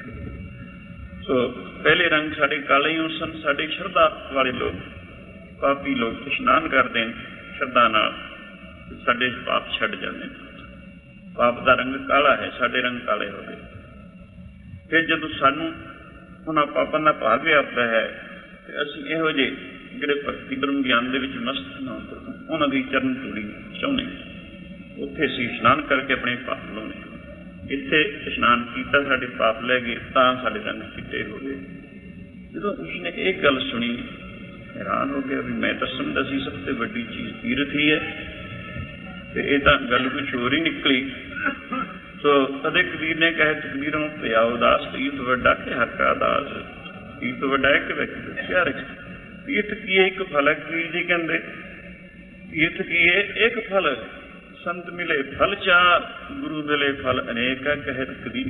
ਸੋ ਪਹਿਲੇ ਰੰਗ ਸਾਡੇ ਕਾਲੇ ਹੀ ਸਨ। ਸਾਡੇ ਸ਼ਰਧਾ ਵਾਲੇ ਲੋਕ, ਪਾਪੀ ਲੋਕ ਇਸ਼ਨਾਨ ਕਰਦੇ ਨੇ ਸ਼ਰਧਾ ਨਾਲ, ਸਾਡੇ ਪਾਪ ਛੱਡ ਜਾਂਦੇ ਨੇ। ਪਾਪ ਦਾ ਰੰਗ ਕਾਲਾ ਹੈ, ਸਾਡੇ ਰੰਗ ਕਾਲੇ ਹੋ ਗਏ। ਫਿਰ ਜਦੋਂ ਸਾਨੂੰ ਉਹਨਾਂ ਪਾਪਾਂ ਦਾ ਭਾਗ ਵਿਆਪਦਾ ਹੈ ਤੇ ਅਸੀਂ ਇਹੋ ਜਿਹੇ ਜਿਹੜੇ ਭਗਤੀ ਬ੍ਰਹਮ ਗਿਆਨ ਦੇ ਵਿੱਚ ਮਸਤ ਨਾ ਉਹਨਾਂ ਦੀ ਚਰਨ ਧੂੜੀ ਚਾਹੁੰਦੇ। ਉੱਥੇ ਅਸੀਂ ਇਸ਼ਨਾਨ ਕਰਕੇ ਆਪਣੇ ਪਾਪ ਲਾਉਣੇ। ਇੱਥੇ ਇਸ਼ਨਾਨ ਕੀਤਾ, ਸਾਡੇ ਪਾਪ ਲੈ ਗਏ, ਤਾਂ ਸਾਡੇ ਰੰਗ ਚਿੱਟੇ ਹੋ ਗਏ। ਜਦੋਂ ਉਸਨੇ ਇਹ ਗੱਲ ਸੁਣੀ, ਹੈਰਾਨ ਹੋ ਗਿਆ ਵੀ ਮੈਂ ਤਾਂ ਸਮਝਦਾ ਸੀ ਸਭ ਤੋਂ ਵੱਡੀ ਚੀਜ਼ ਤੀਰਥ ਹੀ ਹੈ, ਤੇ ਇਹ ਤਾਂ ਗੱਲ ਕੁਛ ਹੋਰ ਹੀ ਨਿਕਲੀ। ਸੋ ਕਦੇ ਕਬੀਰ ਨੇ ਕਹੇ ਤਕਬੀਰੋਂ ਪਿਆ ਉਦਾਸ, ਤੀਰਥ ਵੱਡਾ ਕਿ ਹਰ ਕਾ ਦਾਸ। ਤੀਰਥ ਵੱਡਾ ਹੈ ਕਿ ਵਿਅਕਤੀ ਪਿਆਰ। ਤੀਰਥ ਕੀ ਹੈ? ਇੱਕ ਫਲ ਹੈ। ਕਬੀਰ ਜੀ ਕਹਿੰਦੇ ਤੀਰਥ ਕੀ ਹੈ? ਇੱਕ ਫਲ। ਸੰਤ ਮਿਲੇ ਫਲ 4, ਗੁਰੂ ਮਿਲੇ ਫਲ ਅਨੇਕ ਹੈ, ਕਹਿਤ ਕਬੀਰ।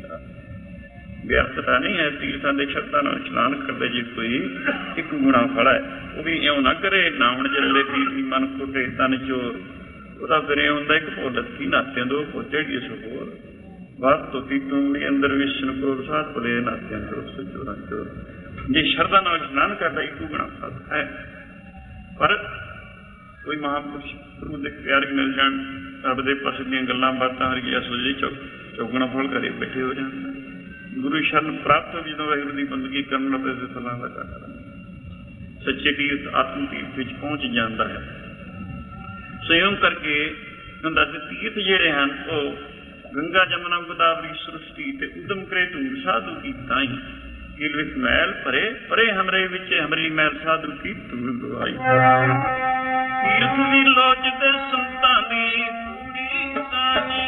ਵਿਅਰਥਤਾ ਨਹੀਂ ਹੈ। ਤੀਰਥਾਂ ਦੇ ਸ਼ਬਦਾਂ ਨਾਲ ਇਸ਼ਨਾਨ ਕਰਦੇ ਜੇ ਕੋਈ, ਇੱਕ ਗੁਣਾ ਫਲ ਹੈ। ਉਹ ਵੀ ਇਉਂ ਨਾ ਕਰੇ ਨਾਵਣ ਜਲੇ ਤੀਰਥੀ ਮਨ ਖੋਟੇ ਤਨ ਚੋਰ। ਉਹਦਾ ਫਿਰ ਇਹ ਹੁੰਦਾ ਇੱਕ ਭੁੱਲਤੀ ਨਾਤਿਆਂ ਦੋ ਪੋਚੇ ਦੀ ਸੋਰ ਬਾਤ ਤੋਤੀ ਤੂੰਗਲੀ ਅੰਦਰ ਵਿਸ਼ਨ ਕੋਲ ਸਾਧ ਭਲੇ ਨਾਤਿਆਂ ਚੋਰ ਸਚੋਰਾਂ ਚੋਰ। ਜੇ ਸ਼ਰਧਾ ਨਾਲ ਇਸ਼ਨਾਨ ਕਰਦਾ ਇੱਕੋ ਗੁਣਾ ਫਲ ਹੈ। ਪਰ ਕੋਈ ਮਹਾਂਪੁਰਸ਼ ਗੁਰੂ ਦੇ ਪਿਆਰੇ ਮਿਲ ਜਾਣ, ਰੱਬ ਦੇ ਪਾਸੇ ਦੀਆਂ ਗੱਲਾਂ ਬਾਤਾਂ ਹਰੀਆ ਸੋਝੀ ਚੌਗਣਾ ਫਲ ਘਰੇ ਬੈਠੇ ਹੋ ਜਾਣ। ਗੁਰੂ ਸ਼ਰਨ ਪ੍ਰਾਪਤ ਹੋ ਜਦੋਂ ਵਾਹਿਗੁਰੂ ਦੀ ਬੰਦਗੀ ਕਰਨ ਲੱਗੇ ਤੇ ਫਲਾਂ ਦਾ ਘਾਟਾ। ਸੱਚੇ ਤੀਰਥ ਆਤਮ ਤੀਰਥ ਵਿੱਚ ਪਹੁੰਚ ਜਾਂਦਾ ਹੈ। ਸੰਯੋਗ ਕਰਕੇ ਹੁੰਦਾ ਤੇ ਤੀਰਥ ਜਿਹੜੇ ਹਨ ਉਹ ਗੰਗਾ ਜਮਨਾ ਗੋਦਾਵਰੀ ਸ੍ਰਿਸ਼ਟੀ ਤੇ ਉਦਮ ਕਰੇ ਧੂੜ ਸਾਧੂ ਕੀ ਤਾਈ। ਗਿਲ ਵਿੱਚ ਮੈਲ ਭਰੇ ਪਰੇ ਹਮਰੇ ਵਿੱਚ ਹਮਰੀ ਮੈਲ ਸਾਧੂ ਕੀ ਧੂੜ ਦਵਾਈ। ਤੀਰਥ ਦੀ ਲੋਚ ਦੇ ਸੰਤਾਂ ਦੀ ਧੂੜੀ ਸਾਨੀ।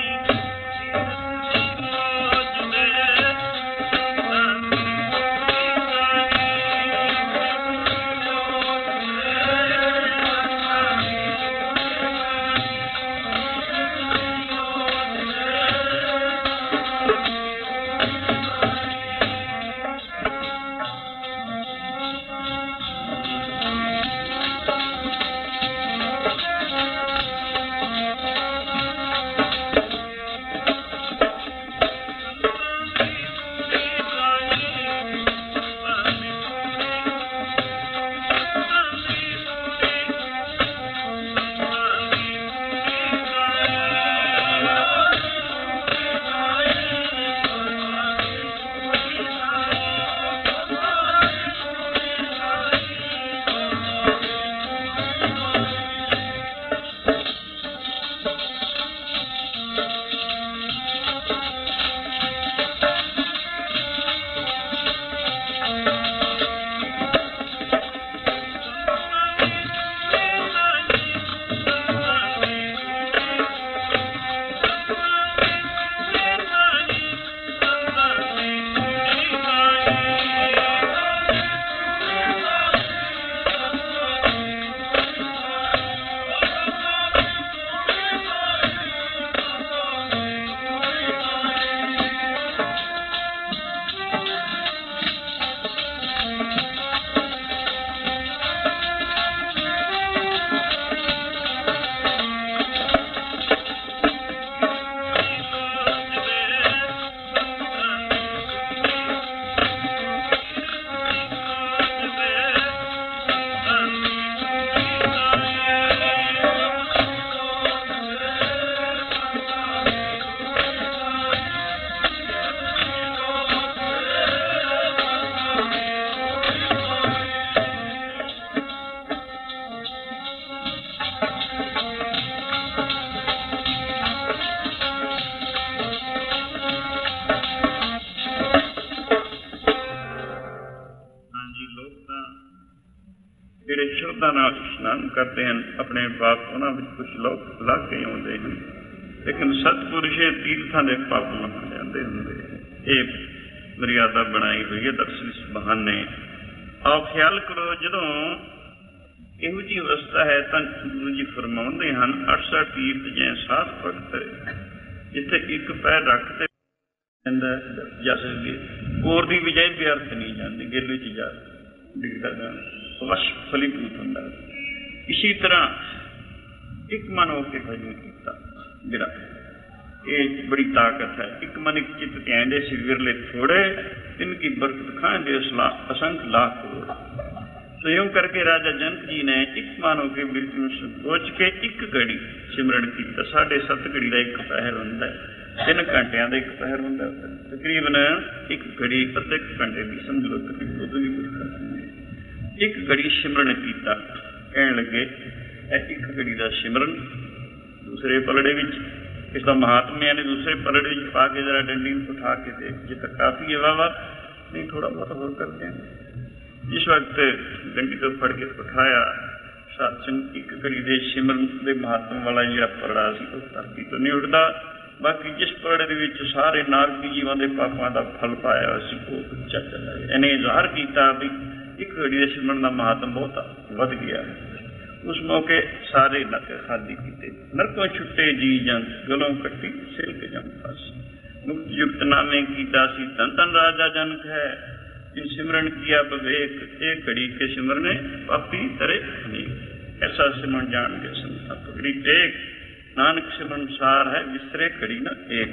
ਜੀ ਲੋਕ ਤਾਂ ਜਿਹੜੇ ਸ਼ਰਧਾ ਨਾਲ ਇਸ਼ਨਾਨ ਕਰਦੇ ਹਨ, ਆਪਣੇ ਬਾਪ ਉਹਨਾਂ ਵਿੱਚ ਕੁਛ ਲੋਕ ਲਾ ਕੇ ਆਉਂਦੇ ਹਨ, ਲੇਕਿਨ ਸਤਿਪੁਰਸ਼ ਇਹ ਤੀਰਥਾਂ ਦੇ ਪਾਪ ਲੰਘ ਜਾਂਦੇ ਹੁੰਦੇ। ਇਹ ਮਰਿਆਦਾ ਬਣਾਈ ਹੋਈ ਹੈ ਦਰਸ਼ਨ ਇਸ ਬਹਾਨੇ। ਆਓ ਖਿਆਲ ਕਰੋ, ਜਦੋਂ ਇਹੋ ਜਿਹੀ ਅਵਸਥਾ ਹੈ ਤਾਂ ਗੁਰੂ ਜੀ ਫਰਮਾਉਂਦੇ ਹਨ 68 ਤੀਰਥ ਜੈ ਸਾਧ ਭਗਤ, ਜਿੱਥੇ ਇੱਕ ਪੈਰ ਰੱਖਦੇ ਜਸ ਹੋਰ ਦੀ ਵਿਜੈ ਵਿਅਰਥ ਨਹੀਂ ਜਾਂਦੀ, ਗਿੱਲ ਵਿੱਚ ਜਾ ਡਿੱਗਦਾ ਵਸ਼ ਫਲੀਭੂਤ ਹੁੰਦਾ। ਇਸੀ ਤਰ੍ਹਾਂ ਇੱਕ ਮਨ ਹੋ ਕੇ ਭਜਨ ਕੀਤਾ, ਜਿਹੜਾ ਇਹ ਬੜੀ ਤਾਕਤ ਹੈ। ਇੱਕ ਮਨ ਇੱਕ ਚਿੱਤ ਧਿਆਨ ਸੀ ਵਿਰਲੇ ਥੋੜੇ, ਇਨਕੀ ਬਰਕਤ ਖਾਂਦੇ ਅਸੰਖ ਲਾਖ ਕਰੋੜ। ਸੋ ਇਉਂ ਕਰਕੇ ਰਾਜਾ ਜਨਕ ਜੀ ਨੇ ਇੱਕ ਮਨ ਹੋ ਕੇ ਬਿਰਤੀ ਨੂੰ ਸੋਚ ਕੇ ਇੱਕ ਘੜੀ ਸਿਮਰਨ ਕੀਤਾ। 7.5 ਘੜੀ ਦਾ ਇੱਕ ਪਹਿਰ ਹੁੰਦਾ, 3 ਘੰਟਿਆਂ ਦਾ ਇੱਕ ਪਹਿਰ ਹੁੰਦਾ, ਤਕਰੀਬਨ ਇੱਕ ਘੜੀ ਅੱਧੇ ਘੰਟੇ ਦੀ ਸਮਝ ਲਓ, ਤਕਰੀਬਨ ਉਦੋਂ ਵੀ ਕੁਝ ਇੱਕ ਘੜੀ ਸਿਮਰਨ ਕੀਤਾ। ਕਹਿਣ ਲੱਗੇ ਇਹ ਇੱਕ ਘੜੀ ਦਾ ਸਿਮਰਨ ਦੂਸਰੇ ਪਲੜੇ ਵਿੱਚ ਇਸ ਦਾ ਮਹਾਤਮਿਆਂ ਨੇ ਦੂਸਰੇ ਪਲੜੇ ਵਿੱਚ ਪਾ ਕੇ ਜਰਾ ਡੰਡੀ ਨੂੰ ਉਠਾ ਕੇ ਦੇਖ, ਜੇ ਤਾਂ ਕਾਫੀ ਹੈ ਵਾਹ ਨਹੀਂ ਥੋੜਾ ਬਹੁਤ ਹੋਰ ਕਰਦੇ ਹਾਂ। ਜਿਸ ਵਕਤ ਡੰਡੀ ਤੋਂ ਫੜ ਕੇ ਉਠਾਇਆ, ਸਤਸੰਗ ਇੱਕ ਘੜੀ ਦੇ ਸਿਮਰਨ ਦੇ ਮਹਾਤਮ ਵਾਲਾ ਜਿਹੜਾ ਪਲੜਾ ਸੀ ਉਹ ਧਰਤੀ ਤੋਂ ਨਹੀਂ ਉੱਠਦਾ। ਬਾਕੀ ਜਿਸ ਪਲੜੇ ਦੇ ਵਿੱਚ ਸਾਰੇ ਨਾਰਕੀ ਜੀਵਾਂ ਦੇ ਪਾਪਾਂ ਦਾ ਫਲ ਪਾਇਆ ਸੀ ਉਹ ਉੱਚਾ ਚਲਾ ਗਿਆ। ਇਹਨੇ ਇਜ਼ਹਾਰ ਕੀਤਾ ਵੀ ਇੱਕ ਘੜੀ ਦੇ ਸਿਮਰਨ ਦਾ ਮਹਾਤਮ ਬਹੁਤ ਵੱਧ ਗਿਆ। ਉਸ ਮੌਕੇ ਸਾਰੇ ਨਰਕ ਖਾਲੀ ਕੀਤੇ, ਨਰਕੋਂ ਛੁੱਟੇ ਜੀ ਜੰਤ, ਗਲੋਂ ਕੱਟੀ ਸਿਲਕ ਜੰਮ ਫਸ। ਮੁਕਤ ਯੁਕਤ ਨਾਮੇ ਕੀਤਾ ਸੀ ਧਨ ਧਨ ਰਾਜਾ ਜਨਕ ਹੈ, ਜਿਨ ਸਿਮਰਨ ਕੀਆ ਬਵੇਕ, ਇਹ ਘੜੀ ਕੇ ਸਿਮਰਨੇ ਪਾਪੀ ਤਰੇ ਅਨੇਕ। ਐਸਾ ਸਿਮਰਨ ਜਾਣ ਕੇ ਸੰਤਾ ਪਗੜੀ ਟੇਕ, ਨਾਨਕ ਸਿਮਰਨ ਸਾਰ ਹੈ ਵਿਸਰੇ ਘੜੀ ਨਾ ਏਕ।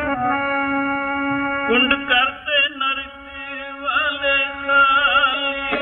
ਕੁੰਡ ਕਰਤੇ ਨਰਕ ਵਾਲੇ ਖਾਲੀ,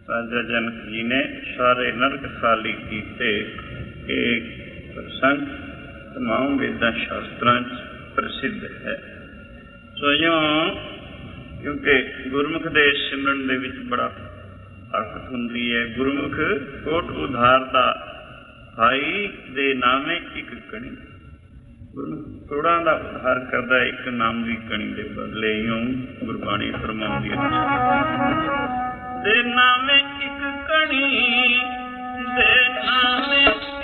ਰਾਜਾ ਜਨਕ ਜੀ ਨੇ ਸਾਰੇ ਨਰਕ ਖਾਲੀ ਕੀਤੇ। ਇਹ ਪ੍ਰਸੰਗ ਤਮਾਮ ਵੇਦਾਂ ਸ਼ਾਸਤਰਾਂ 'ਚ ਪ੍ਰਸਿੱਧ ਹੈ। ਸੋ ਇਉਂ ਕਿਉਂਕਿ ਗੁਰਮੁਖ ਦੇ ਸਿਮਰਨ ਦੇ ਵਿੱਚ ਬੜਾ ਤਾਕਤ ਹੁੰਦੀ ਹੈ। ਗੁਰਮੁਖ ਕੋਟ ਉਧਾਰ ਦਾ ਭਾਈ ਦੇ ਨਾਮੇ ਇੱਕ ਕਣੀ, ਗੁਰਮੁਖ ਕਰੋੜਾਂ ਦਾ ਉਧਾਰ ਕਰਦਾ ਇੱਕ ਨਾਮ ਦੀ ਕਣੀ ਦੇ ਬਦਲੇ। ਇਉਂ ਗੁਰਬਾਣੀ ਫਰਮਾਉਂਦੀ ਹੈ, ਦੇ ਨਾਮੇ ਇੱਕ ਕਣੀ, ਦੇ ਨਾਮੇ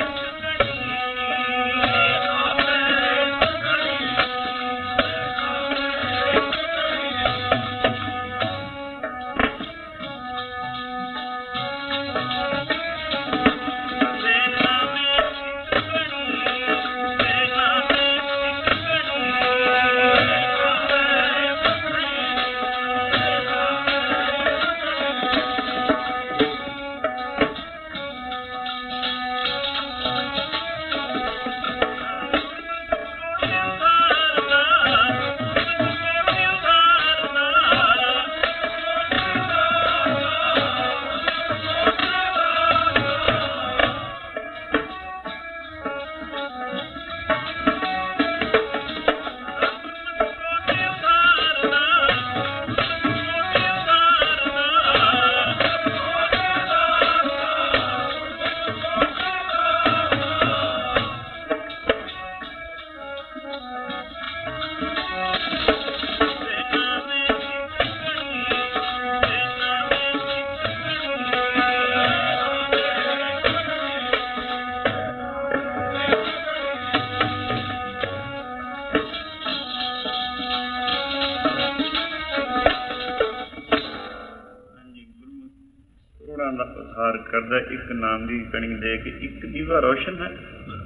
ਕਰਦਾ ਇੱਕ ਨਾਮ ਦੀ ਕਣੀ ਦੇ ਕੇ। ਇੱਕ ਦੀਵਾ ਰੋਸ਼ਨ ਹੈ,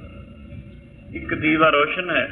ਇੱਕ ਦੀਵਾ ਰੋਸ਼ਨ ਹੈ,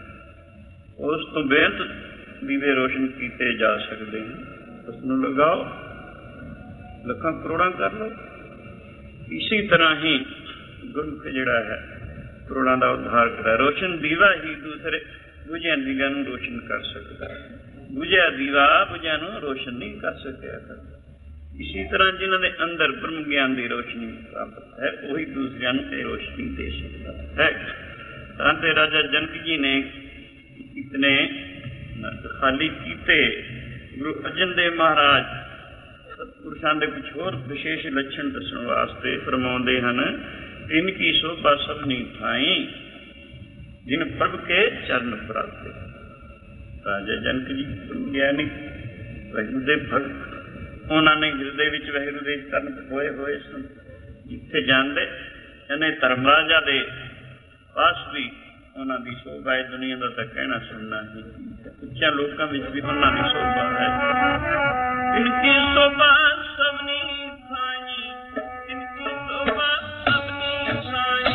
ਉਸ ਤੋਂ ਬੇਅੰਤ ਦੀਵੇ ਰੋਸ਼ਨ ਕੀਤੇ ਜਾ ਸਕਦੇ ਹਨ। ਉਸਨੂੰ ਲਗਾਓ, ਲੱਖਾਂ ਕਰੋੜਾਂ ਕਰ ਲਓ। ਇਸੇ ਤਰ੍ਹਾਂ ਹੀ ਗੁਰਮੁਖ ਜਿਹੜਾ ਹੈ ਕਰੋੜਾਂ ਦਾ ਉਧਾਰ ਕਰਦਾ। ਰੋਸ਼ਨ ਦੀਵਾ ਹੀ ਦੂਸਰੇ ਬੁਝਿਆ ਦੀਵਿਆਂ ਨੂੰ ਰੋਸ਼ਨ ਕਰ ਸਕਦਾ ਹੈ। ਬੁਝਿਆ ਦੀਵਾ ਬੁਝਿਆ ਨੂੰ ਰੋਸ਼ਨ ਨਹੀਂ ਕਰ ਸਕਿਆ ਕਰਦਾ। ਇਸੇ ਤਰ੍ਹਾਂ ਜਿਨ੍ਹਾਂ ਦੇ ਅੰਦਰ ਬ੍ਰਹਮ ਗਿਆਨ ਦੀ ਰੋਸ਼ਨੀ ਪ੍ਰਾਪਤ ਹੈ, ਉਹੀ ਦੂਸਰਿਆਂ ਨੂੰ ਇਹ ਰੋਸ਼ਨੀ ਦੇ ਸਕਦਾ ਹੈ। ਤਾਂ ਤੇ ਰਾਜਾ ਜਨਕ ਜੀ ਨੇ ਇਤਨੇ ਨਰਕ ਖਾਲੀ ਕੀਤੇ। ਗੁਰੂ ਅਰਜਨ ਦੇਵ ਮਹਾਰਾਜ ਸਤਿਪੁਰਸ਼ਾਂ ਦੇ ਕੁਛ ਹੋਰ ਵਿਸ਼ੇਸ਼ ਲੱਛਣ ਦੱਸਣ ਵਾਸਤੇ ਫਰਮਾਉਂਦੇ ਹਨ, ਇਨ ਕੀ ਸੋਭਾ ਸਭਨੀ ਥਾਈ, ਜਿਨ ਪ੍ਰਭ ਕੇ ਚਰਨ ਪ੍ਰਾਪਤੇ। ਰਾਜਾ ਜਨਕ ਜੀ ਗਿਆਨੀ ਵਾਹਿਗੁਰੂ ਦੇ ਭਗਤ, ਉਹਨਾਂ ਨੇ ਹਿਰਦੇ ਵਿੱਚ ਵਾਹਿਗੁਰੂ ਦੇ ਚਰਨ ਹੋਏ ਸਨ। ਜਿੱਥੇ ਜਾਂਦੇ ਇਹਨੇ ਧਰਮ ਰਾਜਾ ਦੇ ਪਾਸ ਵੀ ਉਹਨਾਂ ਦੀ ਸ਼ੋਭਾ ਹੈ। ਦੁਨੀਆ ਦਾ ਤਾਂ ਕਹਿਣਾ ਸੁਣਨਾ ਹੀ, ਉੱਚਿਆਂ ਲੋਕਾਂ ਵਿੱਚ ਵੀ ਉਹਨਾਂ ਦੀ ਸ਼ੋਭਾ ਹੈ। ਇਨਕੀ ਸ਼ੋਭਾ ਸਭਨੀ ਥਾਈ, ਇਨਕੀ ਸ਼ੋਭਾ ਸਭਨੀ ਥਾਈ।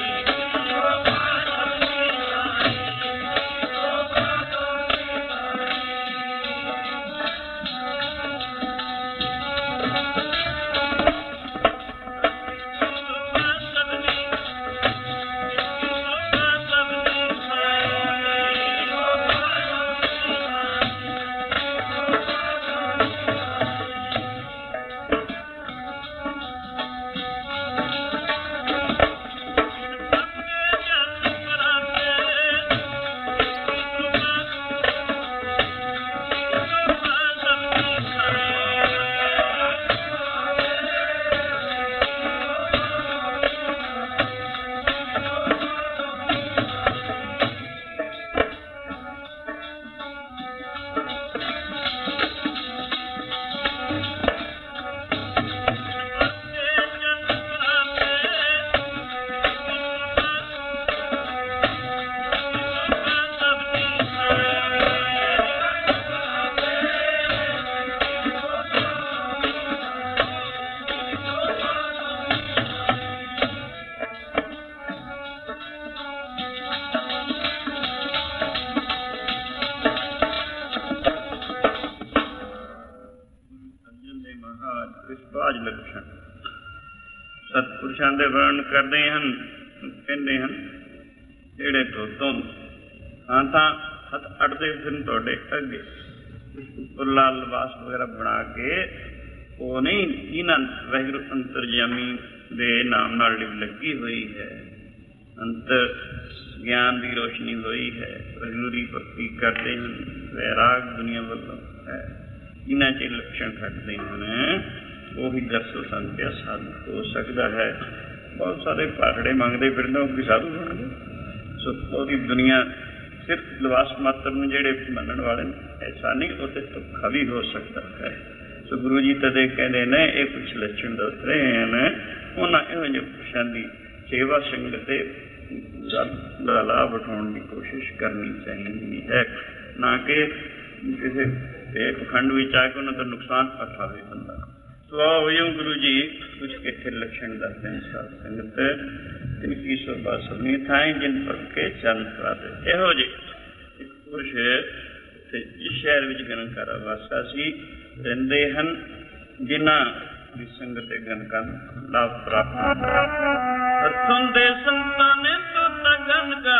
ਸਤਿਪੁਰਸ਼ਾਂ ਦੇ ਵਰਣਨ ਕਰਦੇ ਹਨ, ਕਹਿੰਦੇ ਹਨ, ਜਿਹੜੇ ਤੋਂ ਤਾਂ ਹੱਥ ਅੱਡਦੇ ਦਿਨ ਤੁਹਾਡੇ ਅੱਗੇ ਉੱਪਰਲਾ ਲਿਬਾਸ ਵਗੈਰਾ ਬਣਾ ਕੇ ਉਹ ਨਹੀਂ, ਇਹਨਾਂ ਵਾਹਿਗੁਰੂ ਅੰਤਰਜਾਮੀ ਦੇ ਨਾਮ ਨਾਲ ਲੱਗੀ ਹੋਈ ਹੈ, ਅੰਤਰ ਗਿਆਨ ਦੀ ਰੋਸ਼ਨੀ ਹੋਈ ਹੈ, ਵਾਹਿਗੁਰੂ ਦੀ ਭਗਤੀ ਕਰਦੇ ਹਨ, ਵੈਰਾਗ ਦੁਨੀਆ ਵੱਲੋਂ ਹੈ, ਇਹਨਾਂ 'ਚ ਲੱਛਣ ਘਟਦੇ ਹਨ, ਉਹੀ ਦਰਸੋ ਸੰਤਿਆ ਸਾਧੂ ਹੋ ਸਕਦਾ ਹੈ। ਬਹੁਤ ਸਾਰੇ ਭਾਖੜੇ ਮੰਗਦੇ ਫਿਰਦੇ ਉਹ ਵੀ ਸਾਧੂ ਬਣਦੇ। ਸੋ ਉਹਦੀ ਦੁਨੀਆ ਸਿਰਫ ਲਿਬਾਸ ਮਾਤਰ ਨੂੰ ਜਿਹੜੇ ਮੰਨਣ ਵਾਲੇ ਨੇ, ਐਸਾ ਨਹੀਂ, ਉਹ ਤੇ ਧੋਖਾ ਵੀ ਹੋ ਸਕਦਾ ਹੈ। ਸੋ ਗੁਰੂ ਜੀ ਤਦੇ ਕਹਿੰਦੇ ਨੇ ਇਹ ਕੁਛ ਲੱਛਣ ਦੱਸ ਰਹੇ ਹਨ, ਉਹਨਾਂ ਇਹੋ ਜਿਹੇ ਪੁਰਸ਼ਾਂ ਦੀ ਸੇਵਾ ਸੰਗਤ ਦੇ ਦਾ ਲਾਭ ਉਠਾਉਣ ਦੀ ਕੋਸ਼ਿਸ਼ ਕਰਨੀ ਚਾਹੀਦੀ ਹੈ, ਨਾ ਕਿ ਕਿਸੇ ਪਖੰਡ ਵਿੱਚ ਆ ਕੇ ਉਹਨਾਂ ਦਾ ਨੁਕਸਾਨ ਉਠਾਵੇ ਬੰਦਾ। ਸੋ ਆਓ ਗੁਰੂ ਜੀ ਕੁਛ ਇੱਥੇ ਲੱਛਣ ਦੱਸਦੇ ਨੇ ਸਾਧ ਸੰਗਤ, ਤਿਨਕੀ ਸੋਭਾ ਸਭਨੀ ਥਾਈ ਜਿਨ ਪੱਕੇ ਚਰਨ ਪ੍ਰਾਪਤ। ਇਹੋ ਜਿਹੇ ਇੱਕ ਪੁਰਸ਼ ਜਿਸ ਸ਼ਹਿਰ ਵਿੱਚ ਗਨਕਾਰਾ ਵਾਸਾ ਸੀ ਰਹਿੰਦੇ ਹਨ, ਜਿਨ੍ਹਾਂ ਦੀ ਸੰਗਤ ਦੇ ਗਨਕਾਂ ਨੂੰ ਲਾਭ ਪ੍ਰਾਪਤ ਹੱਥੋਂ ਦੇ ਸੰਤਾਂ ਨੇ ਤੋਤਾ ਗਨਕਾ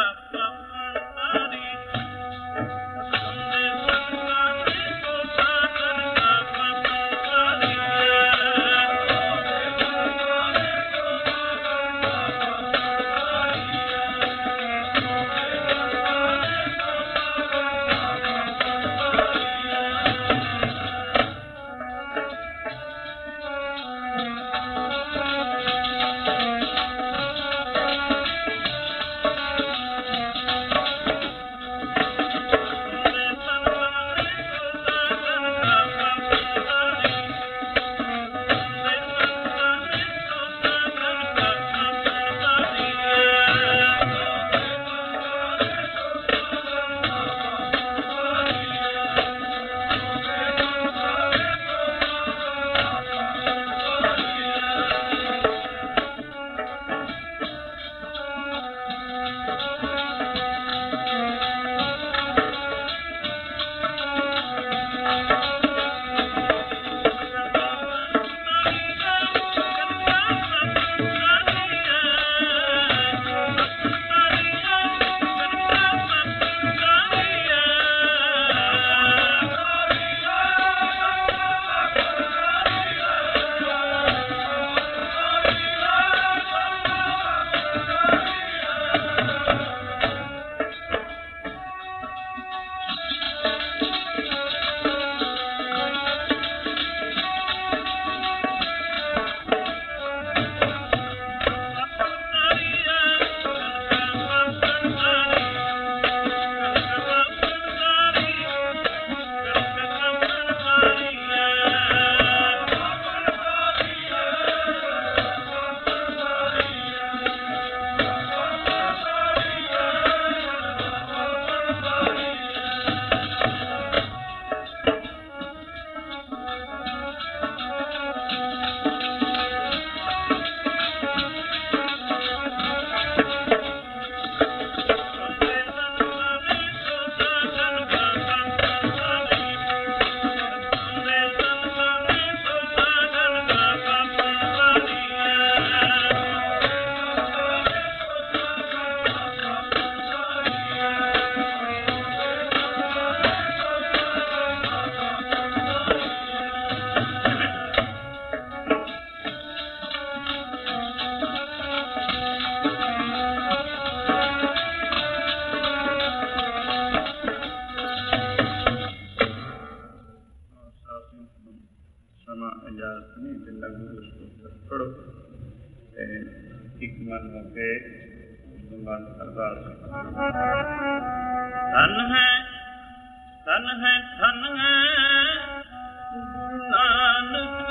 ਧਨ ਹੈ ਨਾਨਕ